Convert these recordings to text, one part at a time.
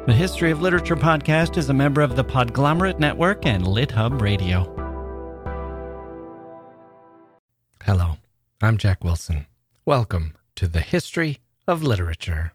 The History of Literature podcast is a member of the Podglomerate Network and LitHub Radio. Hello, I'm Jack Wilson. Welcome to the History of Literature.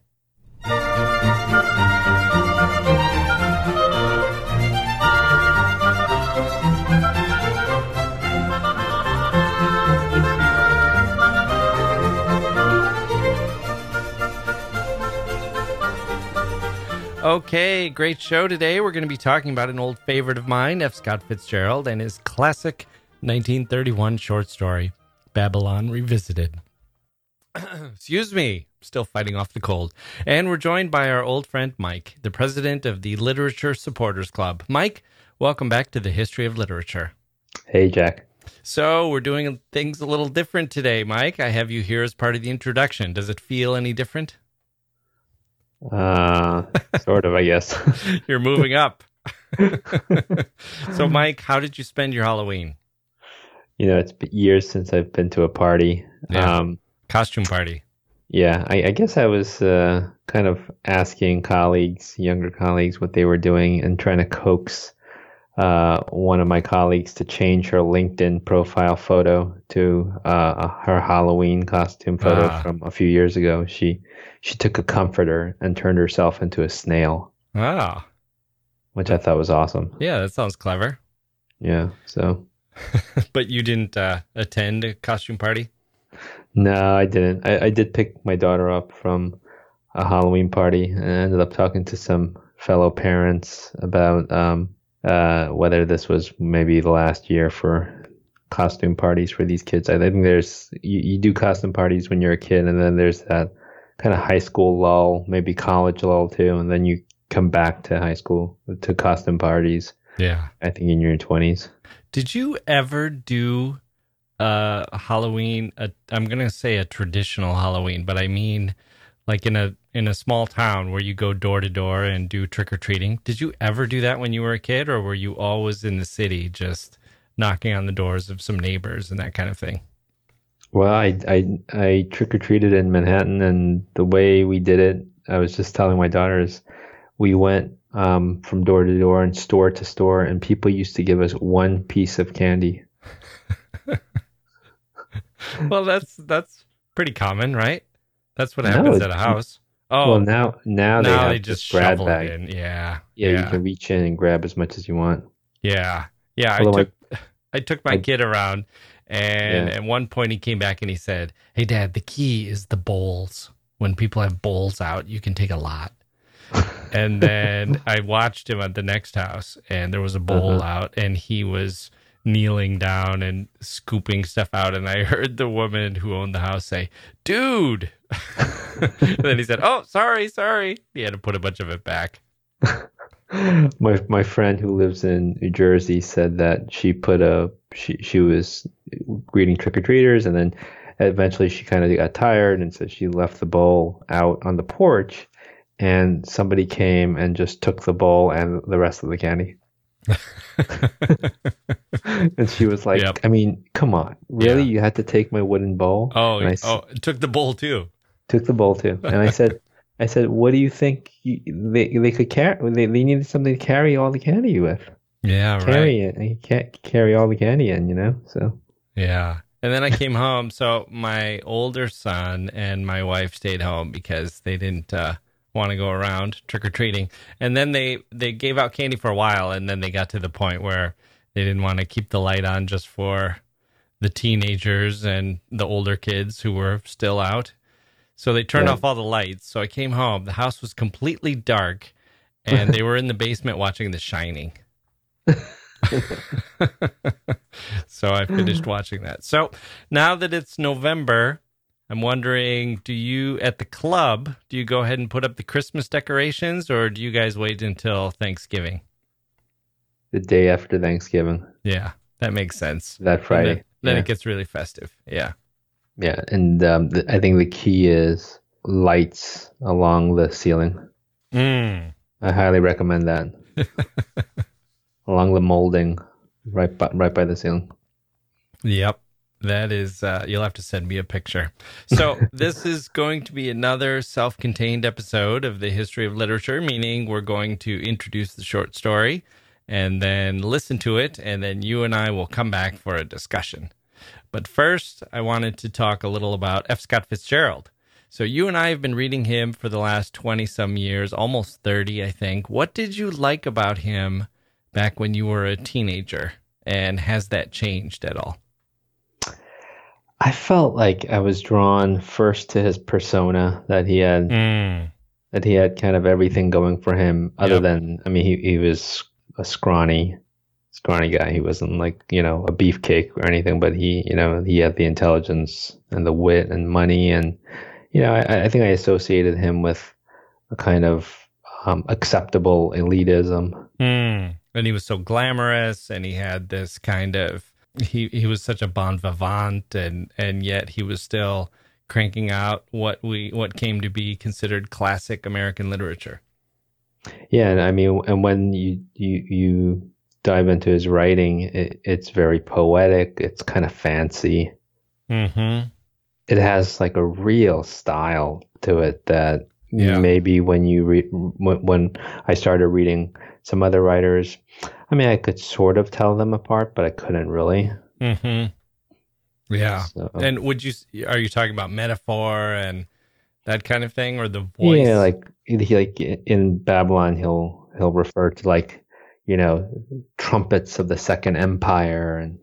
Okay, great show today. We're going to be talking about an old favorite of mine, F. Scott Fitzgerald, and his classic 1931 short story, Babylon Revisited. Excuse me, still fighting off the cold. And we're joined by our old friend Mike, the president of the Literature Supporters Club. Mike, welcome back to the History of Literature. Hey, Jack. So we're doing things a little different today, Mike. I have you here as part of the introduction. Does it feel any different? Sort of, I guess. You're moving up. So, Mike, how did you spend your Halloween? You know, it's been years since I've been to a party. Yeah. Costume party. Yeah, I guess I was kind of asking younger colleagues, what they were doing and trying to coax one of my colleagues to change her LinkedIn profile photo to her Halloween costume photo from a few years ago. She took a comforter and turned herself into a snail. Wow. Which I thought was awesome. Yeah, that sounds clever. Yeah, so. But you didn't attend a costume party? No, I didn't. I did pick my daughter up from a Halloween party and I ended up talking to some fellow parents about whether this was maybe the last year for costume parties for these kids. I think there's, you do costume parties when you're a kid, and then there's that kind of high school lull, maybe college lull too, and then you come back to high school to costume parties. Yeah. I think in your 20s. Did you ever do Halloween, I'm going to say a traditional Halloween, but I mean like in a small town where you go door to door and do trick-or-treating? Did you ever do that when you were a kid, or were you always in the city just knocking on the doors of some neighbors and that kind of thing? Well, I trick-or-treated in Manhattan, and the way we did it, I was just telling my daughters, we went from door to door and store to store, and people used to give us one piece of candy. Well, that's pretty common, right? That's what happens at a house. Oh, well, now they just grab bag. It in. Yeah, you can reach in and grab as much as you want. Yeah. I took my kid around, and at one point he came back and he said, "Hey, Dad, the key is the bowls. When people have bowls out, you can take a lot." And then I watched him at the next house, and there was a bowl out, and he was kneeling down and scooping stuff out, and I heard the woman who owned the house say, "Dude." And then he said, "Oh, sorry." He had to put a bunch of it back. My friend who lives in New Jersey said that she was greeting trick-or-treaters, and then eventually she kind of got tired, and so she left the bowl out on the porch, and somebody came and just took the bowl and the rest of the candy. And she was like, I mean, come on, really? You had to take my wooden bowl? Took the bowl too. Took the bowl too. And I said, what do you think they could carry? They needed something to carry all the candy with. Yeah, carry it. And you can't carry all the candy in, so. Yeah. And then I came home. So my older son and my wife stayed home because they didn't want to go around trick-or-treating. And then they gave out candy for a while, and then they got to the point where they didn't want to keep the light on just for the teenagers and the older kids who were still out. So they turned off all the lights. So I came home. The house was completely dark, and they were in the basement watching The Shining. So I finished watching that. So now that it's November, I'm wondering, at the club, do you go ahead and put up the Christmas decorations, or do you guys wait until Thanksgiving? The day after Thanksgiving. Yeah, that makes sense. That Friday. Then it gets really festive. Yeah. Yeah, and I think the key is lights along the ceiling. I highly recommend that. Along the molding, right by the ceiling. Yep. That is, you'll have to send me a picture. So this is going to be another self-contained episode of the History of Literature, meaning we're going to introduce the short story and then listen to it, and then you and I will come back for a discussion. But first, I wanted to talk a little about F. Scott Fitzgerald. So you and I have been reading him for the last 20-some years, almost 30, I think. What did you like about him back when you were a teenager? And has that changed at all? I felt like I was drawn first to his persona, that he had kind of everything going for him, other than, I mean, he was a scrawny guy. He wasn't like, a beefcake or anything, but he had the intelligence and the wit and money. And, I think I associated him with a kind of acceptable elitism. And he was so glamorous, and he had this kind of, he was such a bon vivant, and yet he was still cranking out what came to be considered classic American literature. Yeah, and I mean, and when you dive into his writing, it's very poetic. It's kind of fancy. Mm-hmm. It has like a real style to it that maybe when you when I started reading some other writers, I mean, I could sort of tell them apart, but I couldn't really. Mm-hmm. Yeah. So, and are you talking about metaphor and that kind of thing, or the voice? Yeah, like in Babylon, he'll refer to like, trumpets of the Second Empire and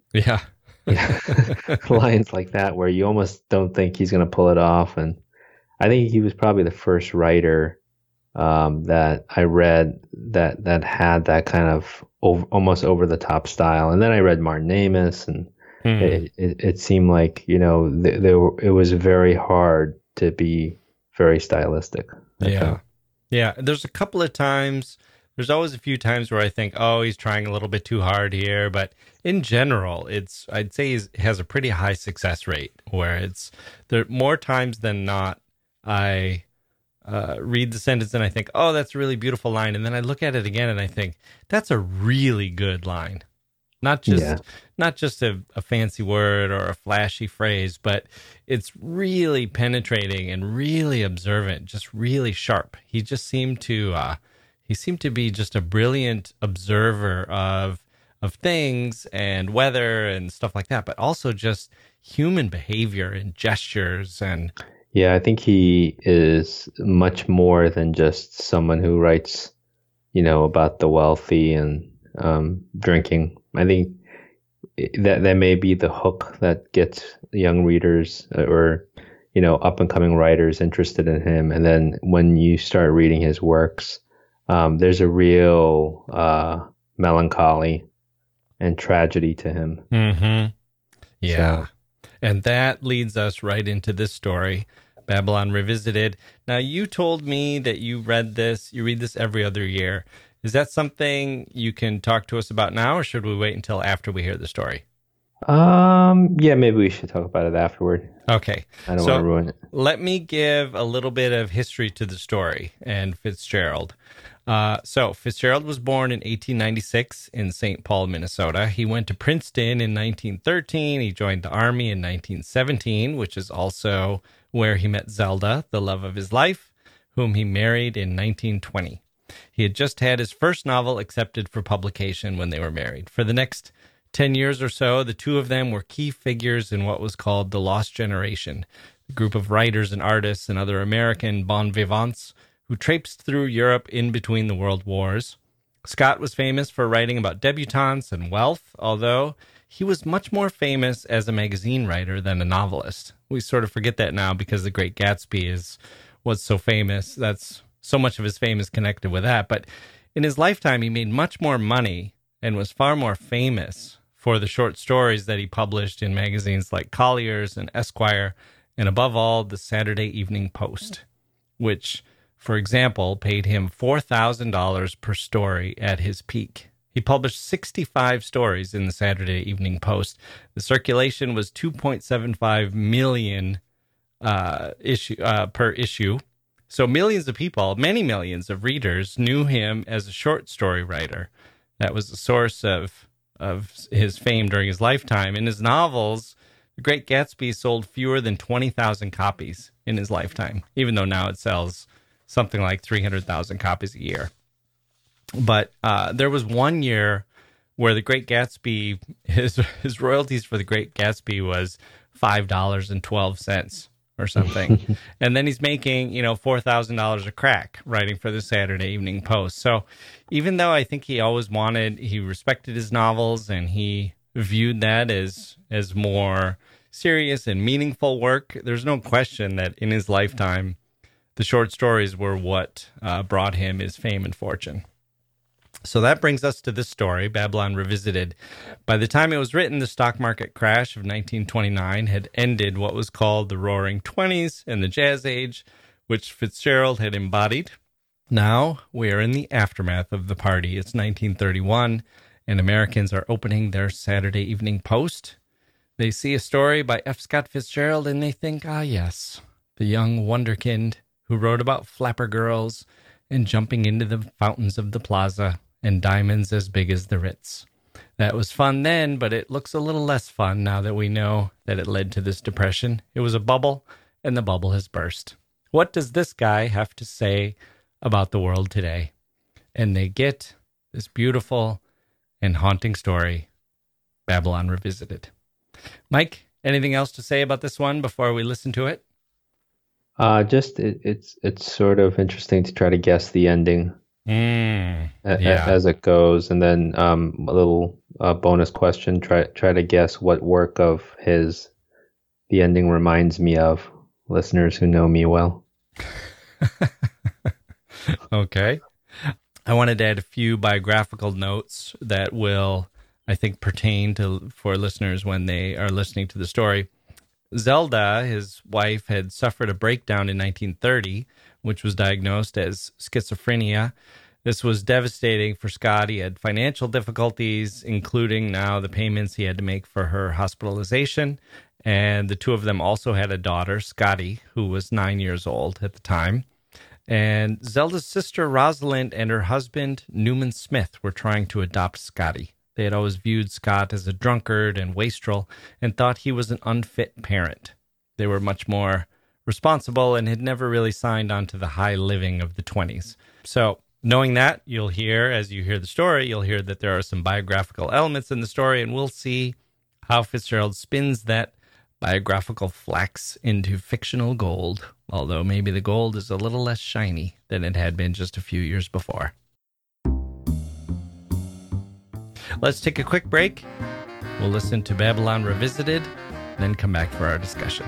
lines like that, where you almost don't think he's going to pull it off. And I think he was probably the first writer that I read that had that kind of almost over the top style. And then I read Martin Amis, and it seemed like it was very hard to be very stylistic. Yeah. There's a couple of times. There's always a few times where I think, oh, he's trying a little bit too hard here. But in general, I'd say he has a pretty high success rate, where there more times than not, I read the sentence and I think, oh, that's a really beautiful line. And then I look at it again and I think, that's a really good line. Not just a fancy word or a flashy phrase, but it's really penetrating and really observant, just really sharp. He just seemed to be just a brilliant observer of things and weather and stuff like that, but also just human behavior and gestures. And yeah, I think he is much more than just someone who writes, about the wealthy and drinking. I think that may be the hook that gets young readers or, up and coming writers interested in him. And then when you start reading his works, there's a real melancholy and tragedy to him. Mm-hmm. Yeah. So. And that leads us right into this story, Babylon Revisited. Now, you told me that you read this every other year. Is that something you can talk to us about now, or should we wait until after we hear the story? Yeah, maybe we should talk about it afterward. Okay. I don't want to ruin it. Let me give a little bit of history to the story and Fitzgerald. So Fitzgerald was born in 1896 in St. Paul, Minnesota. He went to Princeton in 1913. He joined the Army in 1917, which is also where he met Zelda, the love of his life, whom he married in 1920. He had just had his first novel accepted for publication when they were married. For the next 10 years or so, the two of them were key figures in what was called the Lost Generation, a group of writers and artists and other American bon vivants who traipsed through Europe in between the world wars. Scott was famous for writing about debutantes and wealth, although he was much more famous as a magazine writer than a novelist. We sort of forget that now because The Great Gatsby was so famous. That's so much of his fame is connected with that. But in his lifetime, he made much more money and was far more famous for the short stories that he published in magazines like Collier's and Esquire, and above all, the Saturday Evening Post, which, for example, paid him $4,000 per story at his peak. He published 65 stories in the Saturday Evening Post. The circulation was 2.75 million per issue. So millions of people, many millions of readers, knew him as a short story writer. That was the source of his fame during his lifetime. In his novels, The Great Gatsby sold fewer than 20,000 copies in his lifetime, even though now it sells something like 300,000 copies a year. But there was one year where The Great Gatsby, his royalties for The Great Gatsby was $5.12 or something. And then he's making, $4,000 a crack writing for the Saturday Evening Post. So even though I think he respected his novels and he viewed that as more serious and meaningful work, there's no question that in his lifetime, the short stories were what brought him his fame and fortune. So that brings us to this story, Babylon Revisited. By the time it was written, the stock market crash of 1929 had ended what was called the Roaring Twenties and the Jazz Age, which Fitzgerald had embodied. Now we are in the aftermath of the party. It's 1931, and Americans are opening their Saturday Evening Post. They see a story by F. Scott Fitzgerald, and they think, yes, the young wonderkind who wrote about flapper girls and jumping into the fountains of the plaza and diamonds as big as the Ritz. That was fun then, but it looks a little less fun now that we know that it led to this depression. It was a bubble, and the bubble has burst. What does this guy have to say about the world today? And they get this beautiful and haunting story, Babylon Revisited. Mike, anything else to say about this one before we listen to it? It's sort of interesting to try to guess the ending as it goes, and then a little bonus question: try to guess what work of his the ending reminds me of. Listeners who know me well. Okay, I wanted to add a few biographical notes that will, I think, pertain for listeners when they are listening to the story. Zelda, his wife, had suffered a breakdown in 1930, which was diagnosed as schizophrenia. This was devastating for Scott. He had financial difficulties, including now the payments he had to make for her hospitalization. And the two of them also had a daughter, Scotty, who was 9 years old at the time. And Zelda's sister, Rosalind, and her husband, Newman Smith, were trying to adopt Scotty. They had always viewed Scott as a drunkard and wastrel and thought he was an unfit parent. They were much more responsible and had never really signed on to the high living of the 20s. So knowing that, you'll hear, as you hear the story, you'll hear that there are some biographical elements in the story, and we'll see how Fitzgerald spins that biographical flax into fictional gold, although maybe the gold is a little less shiny than it had been just a few years before. Let's take a quick break. We'll listen to Babylon Revisited, then come back for our discussion.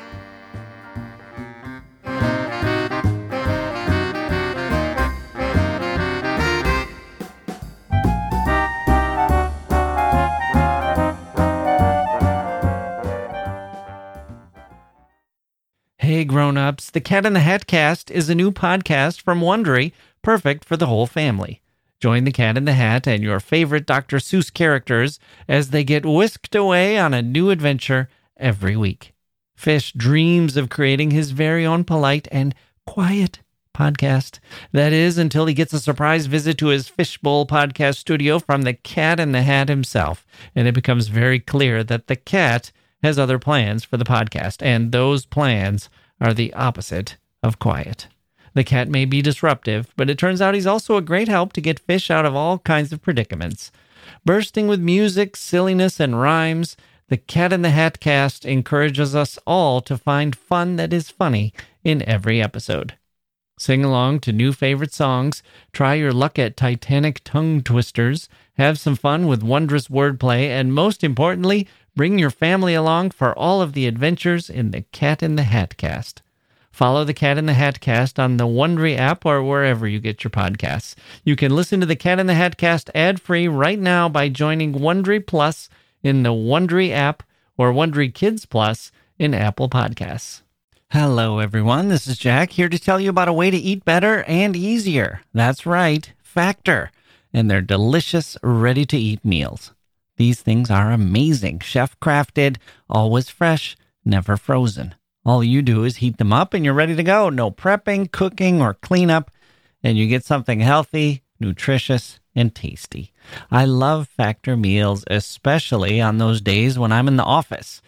Hey grown-ups, the Cat in the Hat Cast is a new podcast from Wondery, perfect for the whole family. Join the Cat in the Hat and your favorite Dr. Seuss characters as they get whisked away on a new adventure every week. Fish dreams of creating his very own polite and quiet podcast. That is, until he gets a surprise visit to his Fishbowl podcast studio from the Cat in the Hat himself. And it becomes very clear that the cat has other plans for the podcast, and those plans are the opposite of quiet. The cat may be disruptive, but it turns out he's also a great help to get Fish out of all kinds of predicaments. Bursting with music, silliness, and rhymes, the Cat in the Hat Cast encourages us all to find fun that is funny in every episode. Sing along to new favorite songs, try your luck at Titanic tongue twisters, have some fun with wondrous wordplay, and most importantly, bring your family along for all of the adventures in the Cat in the Hat Cast. Follow the Cat in the Hat Cast on the Wondery app or wherever you get your podcasts. You can listen to the Cat in the Hat Cast ad-free right now by joining Wondery Plus in the Wondery app or Wondery Kids Plus in Apple Podcasts. Hello, everyone. This is Jack here to tell you about a way to eat better and easier. That's right, Factor, and their delicious, ready-to-eat meals. These things are amazing, chef-crafted, always fresh, never frozen. All you do is heat them up and you're ready to go. No prepping, cooking, or cleanup. And you get something healthy, nutritious, and tasty. I love Factor meals, especially on those days when I'm in the office.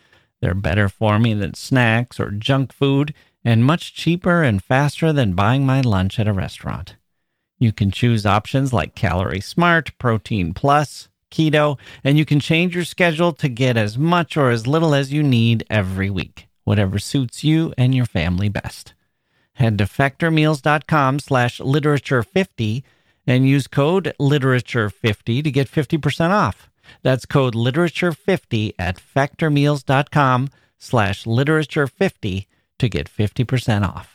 They're better for me than snacks or junk food, and much cheaper and faster than buying my lunch at a restaurant. You can choose options like Calorie Smart, Protein Plus, Keto, and you can change your schedule to get as much or as little as you need every week, whatever suits you and your family best. Head to factormeals.com/literature50 and use code literature50 to get 50% off. That's code literature50 at factormeals.com/literature50 to get 50% off.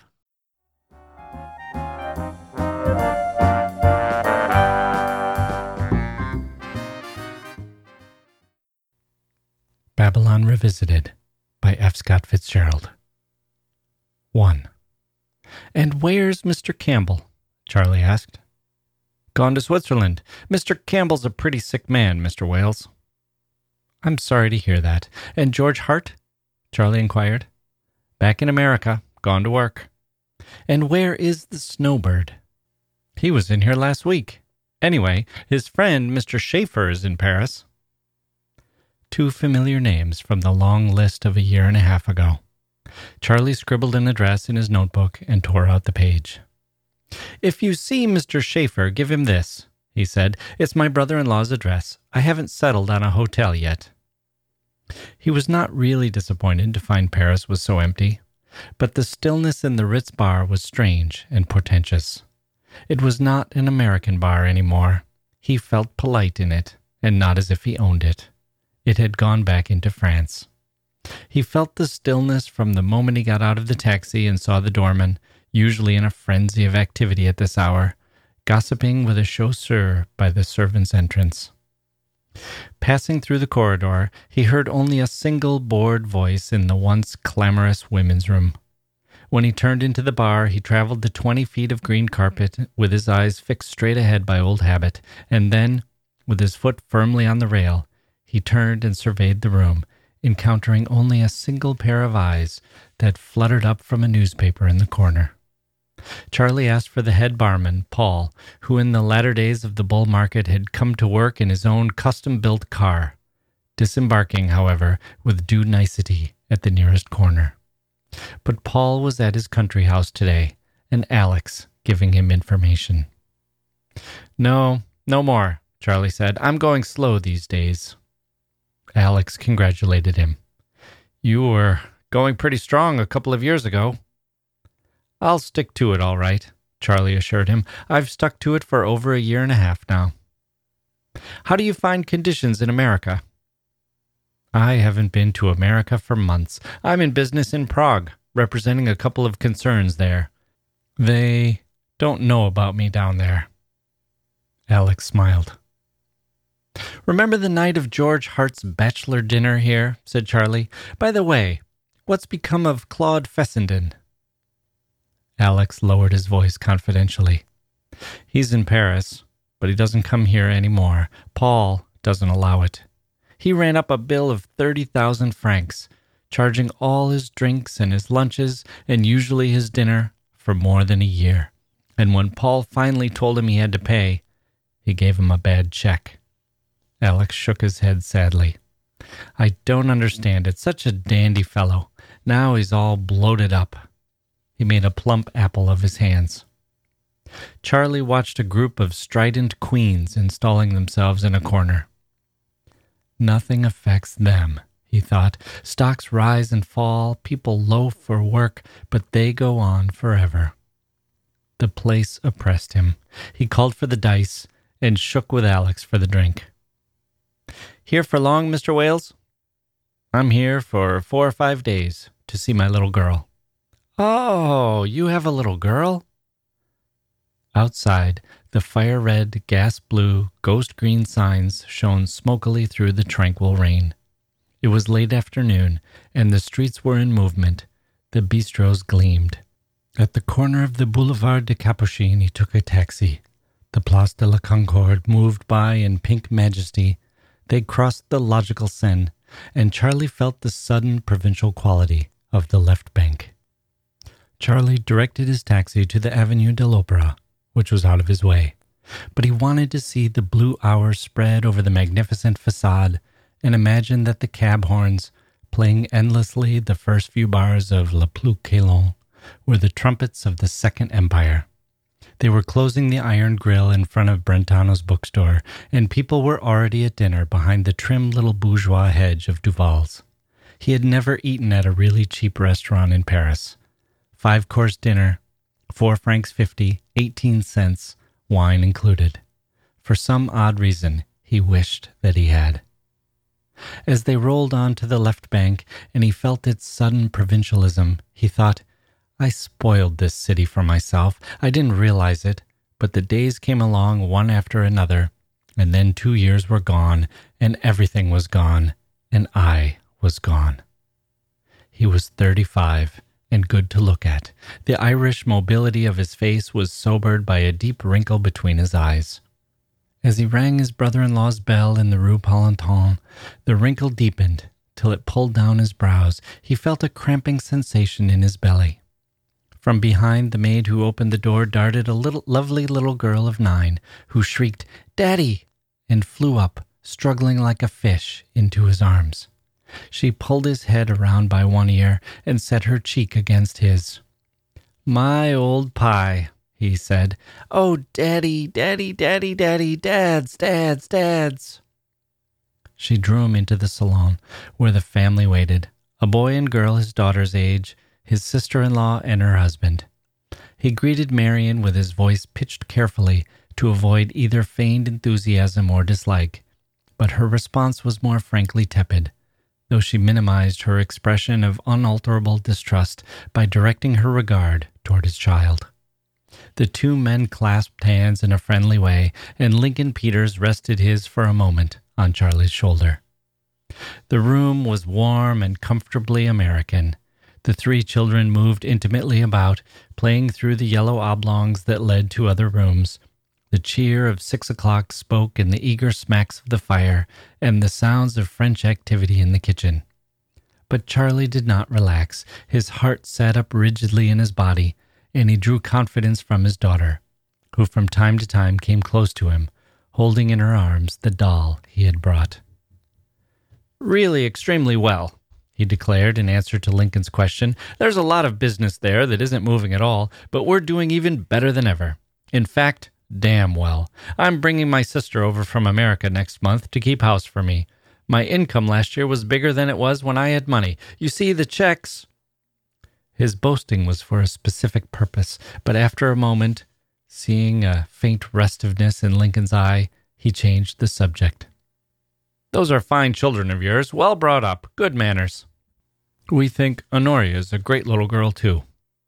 Babylon Revisited by F. Scott Fitzgerald. 1. "And where's Mr. Campbell?" Charlie asked. "Gone to Switzerland. Mr. Campbell's a pretty sick man, Mr. Wales." "I'm sorry to hear that. And George Hart?" Charlie inquired. "Back in America. Gone to work." "And where is the Snowbird?" "He was in here last week. Anyway, his friend, Mr. Schaefer, is in Paris." 2 familiar names from the long list of a year and a half ago. Charlie scribbled an address in his notebook and tore out the page. "If you see Mr. Schaefer, give him this," he said. "It's my brother-in-law's address. I haven't settled on a hotel yet." He was not really disappointed to find Paris was so empty, but the stillness in the Ritz bar was strange and portentous. It was not an American bar anymore. He felt polite in it, and not as if he owned it. It had gone back into France. He felt the stillness from the moment he got out of the taxi and saw the doorman, usually in a frenzy of activity at this hour, gossiping with a chausseur by the servants' entrance. Passing through the corridor, he heard only a single bored voice in the once clamorous women's room. When he turned into the bar, he traveled the 20 feet of green carpet with his eyes fixed straight ahead by old habit, and then, with his foot firmly on the rail, he turned and surveyed the room, encountering only a single pair of eyes that fluttered up from a newspaper in the corner. Charlie asked for the head barman, Paul, who in the latter days of the bull market had come to work in his own custom-built car, disembarking, however, with due nicety at the nearest corner. But Paul was at his country house today, and Alex giving him information. No more, Charlie said. I'm going slow these days." Alex congratulated him. "You were going pretty strong a couple of years ago." "I'll stick to it all right," Charlie assured him. "I've stuck to it for over a year and a half now." "How do you find conditions in America?" "I haven't been to America for months. I'm in business in Prague, representing a couple of concerns there. They don't know about me down there." Alex smiled. "Remember the night of George Hart's bachelor dinner here?" said Charlie. "By the way, what's become of Claude Fessenden?" Alex lowered his voice confidentially. "He's in Paris, but he doesn't come here anymore. Paul doesn't allow it. He ran up a bill of 30,000 francs, charging all his drinks and his lunches and usually his dinner for more than a year. And when Paul finally told him he had to pay, he gave him a bad check." Alex shook his head sadly. "I don't understand it. Such a dandy fellow. Now he's all bloated up." He made a plump apple of his hands. Charlie watched a group of strident queens installing themselves in a corner. Nothing affects them, he thought. Stocks rise and fall, people loaf for work, but they go on forever. The place oppressed him. He called for the dice and shook with Alex for the drink. "Here for long, Mr. Wales?" "I'm here for 4 or 5 days to see my little girl." "Oh, you have a little girl?" Outside, the fire-red, gas-blue, ghost-green signs shone smokily through the tranquil rain. It was late afternoon, and the streets were in movement. The bistros gleamed. At the corner of the Boulevard de Capuchin, he took a taxi. The Place de la Concorde moved by in pink majesty. They crossed the logical Seine, and Charlie felt the sudden provincial quality of the left bank. Charlie directed his taxi to the Avenue de l'Opéra, which was out of his way, but he wanted to see the blue hours spread over the magnificent facade and imagine that the cab horns, playing endlessly the first few bars of Le Plus Calon, were the trumpets of the Second Empire. They were closing the iron grill in front of Brentano's bookstore, and people were already at dinner behind the trim little bourgeois hedge of Duval's. He had never eaten at a really cheap restaurant in Paris. 5-course dinner, 4 francs 50, 18 cents, wine included. For some odd reason, he wished that he had. As they rolled on to the left bank and he felt its sudden provincialism, he thought, I spoiled this city for myself. I didn't realize it, but the days came along one after another, and then 2 years were gone, and everything was gone, and I was gone. He was 35 and good to look at. The Irish mobility of his face was sobered by a deep wrinkle between his eyes. As he rang his brother-in-law's bell in the Rue Palantin, the wrinkle deepened till it pulled down his brows. He felt a cramping sensation in his belly. From behind the maid who opened the door darted a lovely little girl of 9, who shrieked, "Daddy!" and flew up, struggling like a fish, into his arms. She pulled his head around by one ear and set her cheek against his. "My old pie," he said. "Oh, Daddy, Daddy, Daddy, Daddy, Dads, Dads, Dads." She drew him into the salon, where the family waited, a boy and girl his daughter's age, his sister-in-law and her husband. He greeted Marian with his voice pitched carefully to avoid either feigned enthusiasm or dislike, but her response was more frankly tepid, though she minimized her expression of unalterable distrust by directing her regard toward his child. The 2 men clasped hands in a friendly way, and Lincoln Peters rested his for a moment on Charlie's shoulder. The room was warm and comfortably American. The 3 children moved intimately about, playing through the yellow oblongs that led to other rooms. The cheer of 6 o'clock spoke in the eager smacks of the fire and the sounds of French activity in the kitchen. But Charlie did not relax. His heart sat up rigidly in his body, and he drew confidence from his daughter, who from time to time came close to him, holding in her arms the doll he had brought. "Really extremely well," he declared in answer to Lincoln's question. "There's a lot of business there that isn't moving at all, but we're doing even better than ever. In fact, damn well. I'm bringing my sister over from America next month to keep house for me. My income last year was bigger than it was when I had money. You see, the checks..." His boasting was for a specific purpose, but after a moment, seeing a faint restiveness in Lincoln's eye, he changed the subject. "Those are fine children of yours, well brought up, good manners. We think Honoria is a great little girl, too."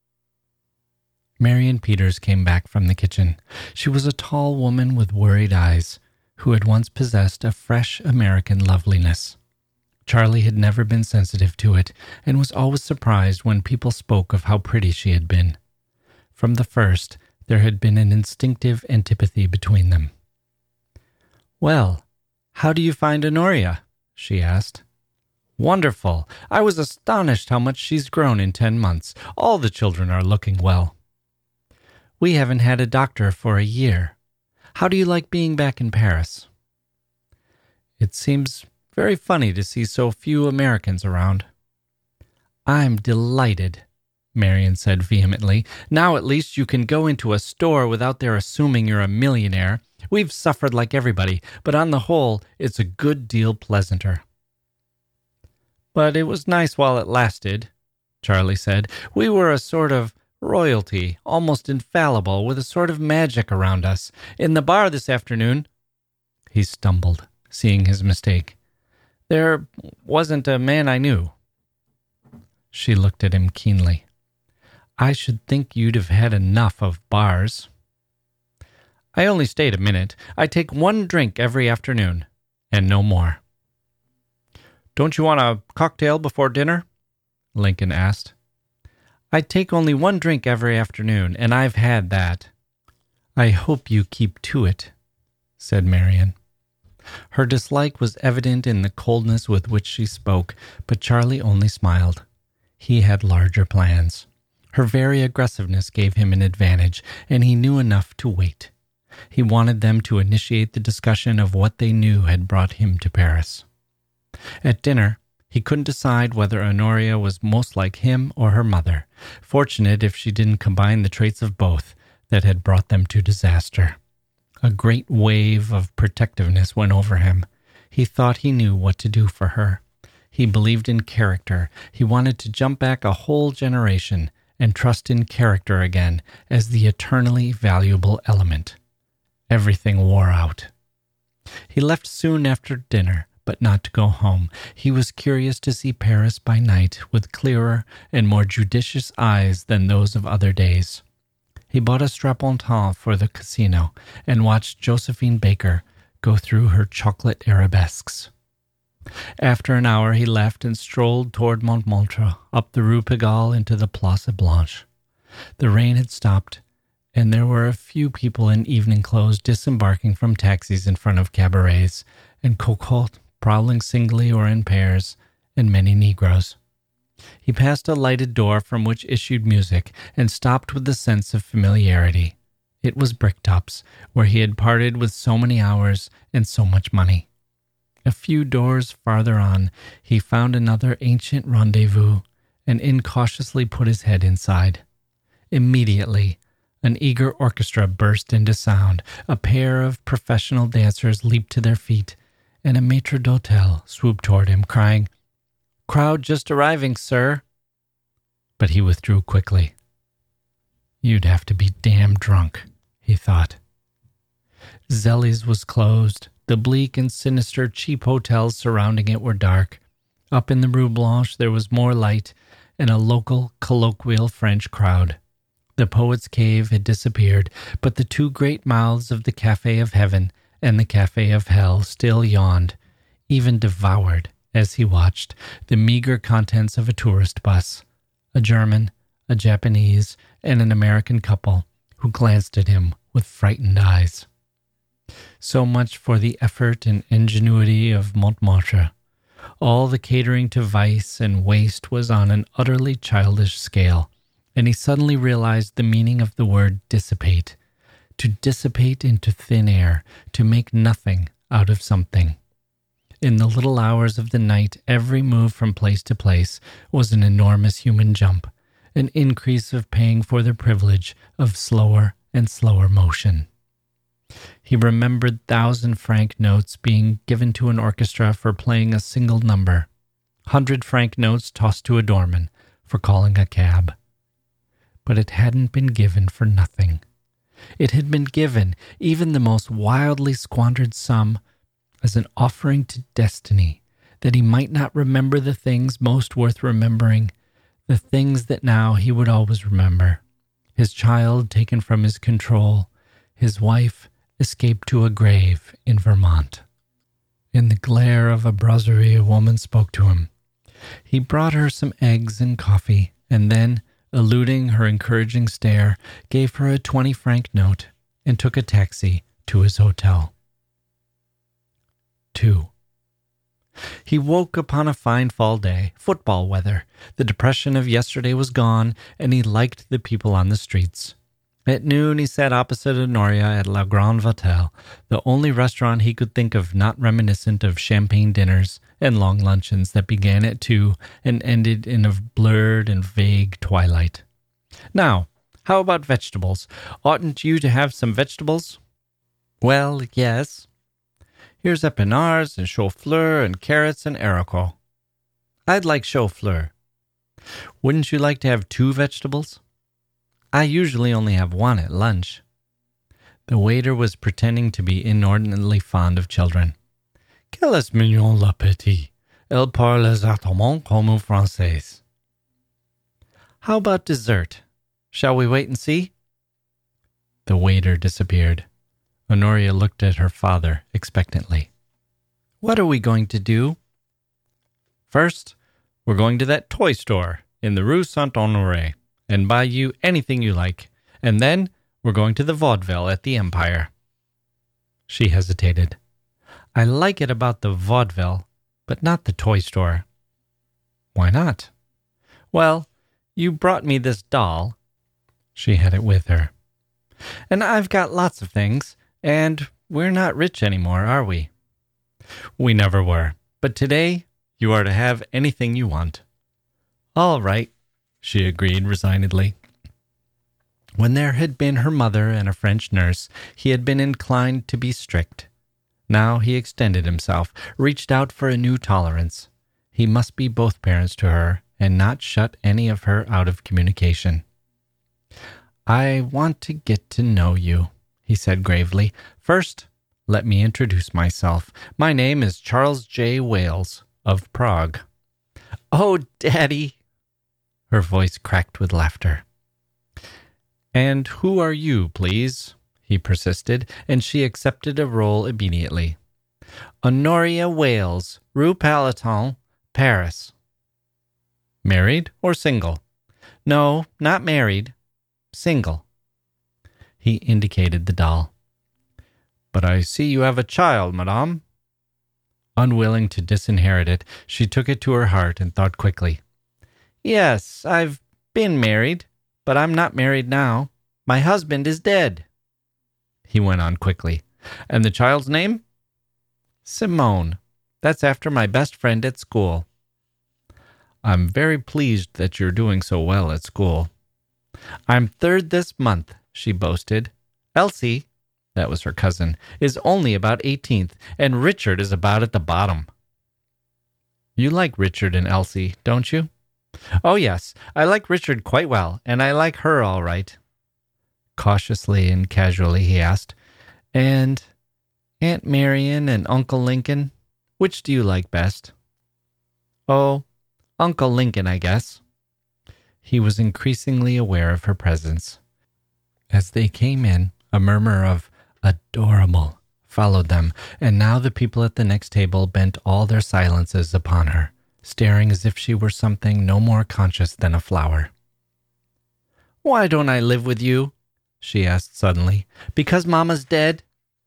Marian Peters came back from the kitchen. She was a tall woman with worried eyes, who had once possessed a fresh American loveliness. Charlie had never been sensitive to it, and was always surprised when people spoke of how pretty she had been. From the first, there had been an instinctive antipathy between them. "Well, how do you find Honoria?" she asked. "Wonderful. I was astonished how much she's grown in 10 months. All the children are looking well." "We haven't had a doctor for a year. How do you like being back in Paris?" "It seems very funny to see so few Americans around." "I'm delighted," Marian said vehemently. "Now at least you can go into a store without their assuming you're a millionaire. We've suffered like everybody, but on the whole, it's a good deal pleasanter." "But it was nice while it lasted," Charlie said. "We were a sort of royalty, almost infallible, with a sort of magic around us. In the bar this afternoon..." He stumbled, seeing his mistake. "There wasn't a man I knew." She looked at him keenly. "I should think you'd have had enough of bars." "I only stayed a minute. I take 1 drink every afternoon, and no more." "Don't you want a cocktail before dinner?" Lincoln asked. "I take only 1 drink every afternoon, and I've had that." "I hope you keep to it," said Marian. Her dislike was evident in the coldness with which she spoke, but Charlie only smiled. He had larger plans. Her very aggressiveness gave him an advantage, and he knew enough to wait. He wanted them to initiate the discussion of what they knew had brought him to Paris. At dinner, He couldn't decide whether Honoria was most like him or her mother, fortunate if she didn't combine the traits of both that had brought them to disaster. A great wave of protectiveness went over him. He thought he knew what to do for her. He believed in character. He wanted to jump back a whole generation and trust in character again as the eternally valuable element. Everything wore out. He left soon after dinner, but not to go home. He was curious to see Paris by night with clearer and more judicious eyes than those of other days. He bought a strapontin for the casino and watched Josephine Baker go through her chocolate arabesques. After an hour, he left and strolled toward Montmartre, up the Rue Pigalle into the Place Blanche. The rain had stopped, and there were a few people in evening clothes disembarking from taxis in front of cabarets, and cocottes prowling singly or in pairs, and many Negroes. He passed a lighted door from which issued music, and stopped with a sense of familiarity. It was Bricktop's, where he had parted with so many hours and so much money. A few doors farther on, he found another ancient rendezvous, and incautiously put his head inside. Immediately, an eager orchestra burst into sound, a pair of professional dancers leaped to their feet, and a maître d'hôtel swooped toward him, crying, "Crowd just arriving, sir." But he withdrew quickly. You'd have to be damn drunk, he thought. Zelli's was closed. The bleak and sinister cheap hotels surrounding it were dark. Up in the Rue Blanche there was more light and a local, colloquial French crowd. The Poet's Cave had disappeared, but the two great mouths of the Café of Heaven and the Café of Hell still yawned, even devoured, as he watched, the meager contents of a tourist bus, a German, a Japanese, and an American couple who glanced at him with frightened eyes. So much for the effort and ingenuity of Montmartre. All the catering to vice and waste was on an utterly childish scale, and he suddenly realized the meaning of the word dissipate. To dissipate into thin air, to make nothing out of something. In the little hours of the night, every move from place to place was an enormous human jump, an increase of paying for the privilege of slower and slower motion. He remembered 1,000-franc notes being given to an orchestra for playing a single number, 100-franc notes tossed to a doorman for calling a cab. But it hadn't been given for nothing. It had been given, even the most wildly squandered sum, as an offering to destiny, that he might not remember the things most worth remembering, the things that now he would always remember. His child taken from his control, his wife escaped to a grave in Vermont. In the glare of a brasserie, a woman spoke to him. He brought her some eggs and coffee, and then, eluding her encouraging stare, gave her a 20-franc note and took a taxi to his hotel. 2. He woke upon a fine fall day, football weather. The depression of yesterday was gone, and he liked the people on the streets. At noon, he sat opposite Honoria at La Grande Vatel, the only restaurant he could think of not reminiscent of champagne dinners and long luncheons that began at 2 and ended in a blurred and vague twilight. "Now, how about vegetables? Oughtn't you to have some vegetables?" "Well, yes. Here's epinards and chou-fleur and carrots and haricots." "I'd like chou-fleur." "Wouldn't you like to have 2 vegetables?" "I usually only have 1 at lunch." The waiter was pretending to be inordinately fond of children. "Quel est mignon le petit. Elle parle exactement comme un Français." "How about dessert? Shall we wait and see?" The waiter disappeared. Honoria looked at her father expectantly. "What are we going to do?" "First, we're going to that toy store in the Rue Saint-Honoré and buy you anything you like, and then we're going to the vaudeville at the Empire." She hesitated. "I like it about the vaudeville, but not the toy store." "Why not?" "Well, you brought me this doll." She had it with her. "And I've got lots of things, and we're not rich anymore, are we?" "We never were, but today You are to have anything you want." "All right," she agreed resignedly. When there had been her mother and a French nurse, he had been inclined to be strict. Now he extended himself, reached out for a new tolerance. He must be both parents to her and not shut any of her out of communication. "I want to get to know you," he said gravely. "First, let me introduce myself. My name is Charles J. Wales of Prague." "Oh, Daddy!" Her voice cracked with laughter. "And who are you, please?" he persisted, and she accepted a role immediately. "Honoria Wales, Rue Palatin, Paris." "Married or single?" "No, not married. Single." He indicated the doll. "But I see you have a child, madame." Unwilling to disinherit it, she took it to her heart and thought quickly. "Yes, I've been married, but I'm not married now. My husband is dead." He went on quickly. "And the child's name?" "Simone. That's after my best friend at school." "I'm very pleased that you're doing so well at school." "I'm third this month," she boasted. "Elsie," that was her cousin, "is only about 18th, and Richard is about at the bottom." "You like Richard and Elsie, don't you?" "Oh, yes, I like Richard quite well, and I like her all right." Cautiously and casually he asked, "And Aunt Marion and Uncle Lincoln, which do you like best?" "Oh, Uncle Lincoln, I guess." He was increasingly aware of her presence. As they came in, a murmur of "adorable" followed them, and now the people at the next table bent all their silences upon her, staring as if she were something no more conscious than a flower. "Why don't I live with you?" she asked suddenly. "Because Mama's dead?"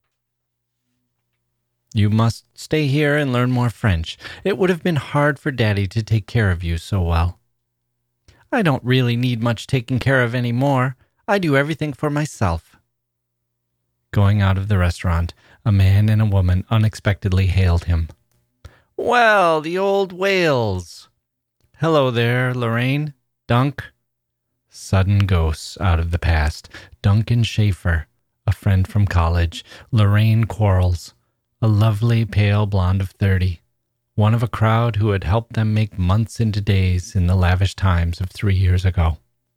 "You must stay here and learn more French. It would have been hard for Daddy to take care of you so well." "I don't really need much taking care of any more. I do everything for myself." Going out of the restaurant, a man and a woman unexpectedly hailed him. "Well, the old Wales." "Hello there, Lorraine. Dunk." Sudden ghosts out of the past. Duncan Schaefer, a friend from college. Lorraine Quarles, a lovely pale blonde of 30. One of a crowd who had helped them make months into days in the lavish times of 3 years ago.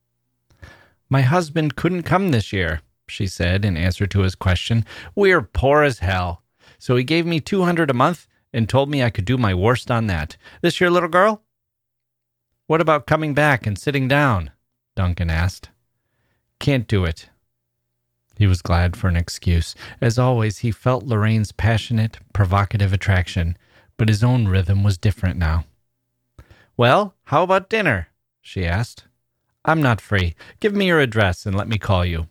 "My husband couldn't come this year," she said in answer to his question. "We're poor as hell. So he gave me $200 a month and told me I could do my worst on that. This your little girl?" "What about coming back and sitting down?" Duncan asked. "Can't do it." He was glad for an excuse. As always, he felt Lorraine's passionate, provocative attraction, but his own rhythm was different now. "Well, how about dinner?" she asked. "I'm not free. Give me your address and let me call you."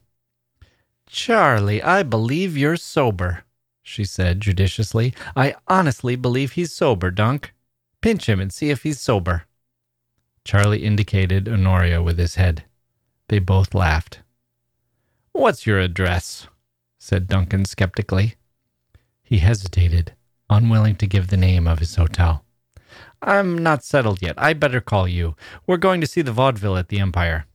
"Charlie, I believe you're sober," she said judiciously. "I honestly believe he's sober, Dunk. Pinch him and see if he's sober." Charlie indicated Honoria with his head. They both laughed. "What's your address?" said Duncan skeptically. He hesitated, unwilling to give the name of his hotel. "I'm not settled yet. I better call you. We're going to see the vaudeville at the Empire."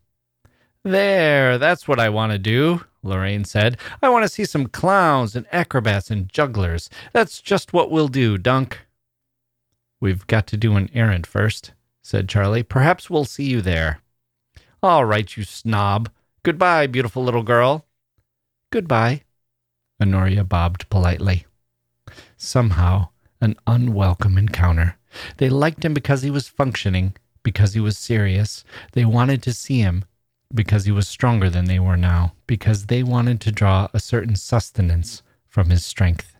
"There, that's what I want to do," Lorraine said. "I want to see some clowns and acrobats and jugglers. That's just what we'll do, Dunk." "We've got to do an errand first," said Charlie. "Perhaps we'll see you there." "All right, you snob. Goodbye, beautiful little girl." "Goodbye," Honoria bobbed politely. Somehow, an unwelcome encounter. They liked him because he was functioning, because he was serious. They wanted to see him because he was stronger than they were now, because they wanted to draw a certain sustenance from his strength.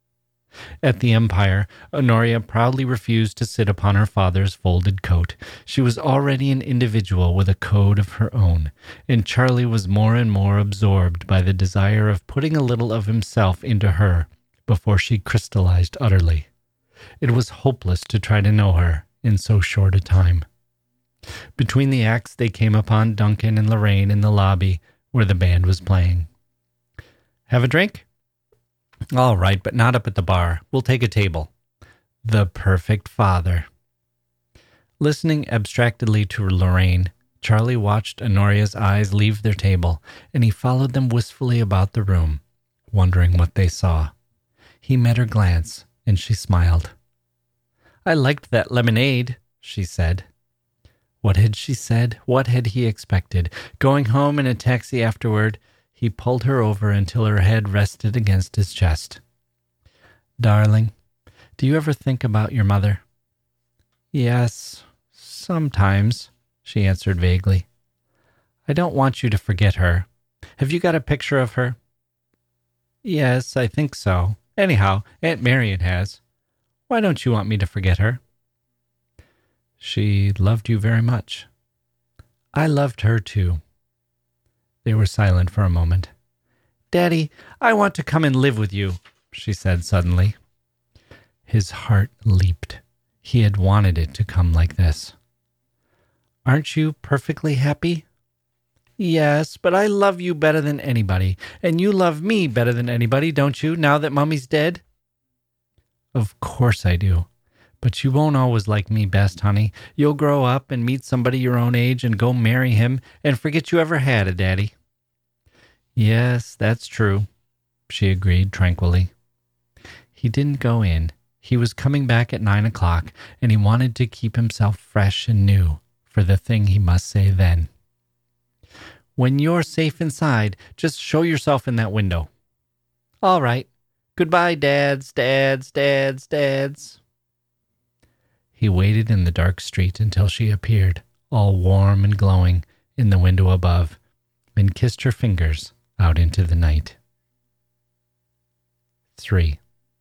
At the Empire, Honoria proudly refused to sit upon her father's folded coat. She was already an individual with a code of her own, and Charlie was more and more absorbed by the desire of putting a little of himself into her before she crystallized utterly. It was hopeless to try to know her in so short a time. Between the acts, they came upon Duncan and Lorraine in the lobby where the band was playing. "Have a drink?" "All right, but not up at the bar. We'll take a table." The perfect father. Listening abstractedly to Lorraine, Charlie watched Honoria's eyes leave their table, and he followed them wistfully about the room, wondering what they saw. He met her glance, and she smiled. "I liked that lemonade," she said. What had she said? What had he expected? Going home in a taxi afterward, he pulled her over until her head rested against his chest. "Darling, do you ever think about your mother?" "Yes, sometimes," she answered vaguely. "I don't want you to forget her. Have you got a picture of her?" "Yes, I think so. Anyhow, Aunt Marion has. Why don't you want me to forget her?" "She loved you very much." "I loved her too." They were silent for a moment. "Daddy, I want to come and live with you," she said suddenly. His heart leaped. He had wanted it to come like this. "Aren't you perfectly happy?" "Yes, but I love you better than anybody, and you love me better than anybody, don't you, now that Mummy's dead?" "Of course I do. But you won't always like me best, honey. You'll grow up and meet somebody your own age and go marry him and forget you ever had a daddy." "Yes, that's true," she agreed tranquilly. He didn't go in. He was coming back at 9 o'clock, and he wanted to keep himself fresh and new for the thing he must say then. "When you're safe inside, just show yourself in that window." "All right. Goodbye, dads. He waited in the dark street until she appeared, all warm and glowing, in the window above, and kissed her fingers out into the night. 3.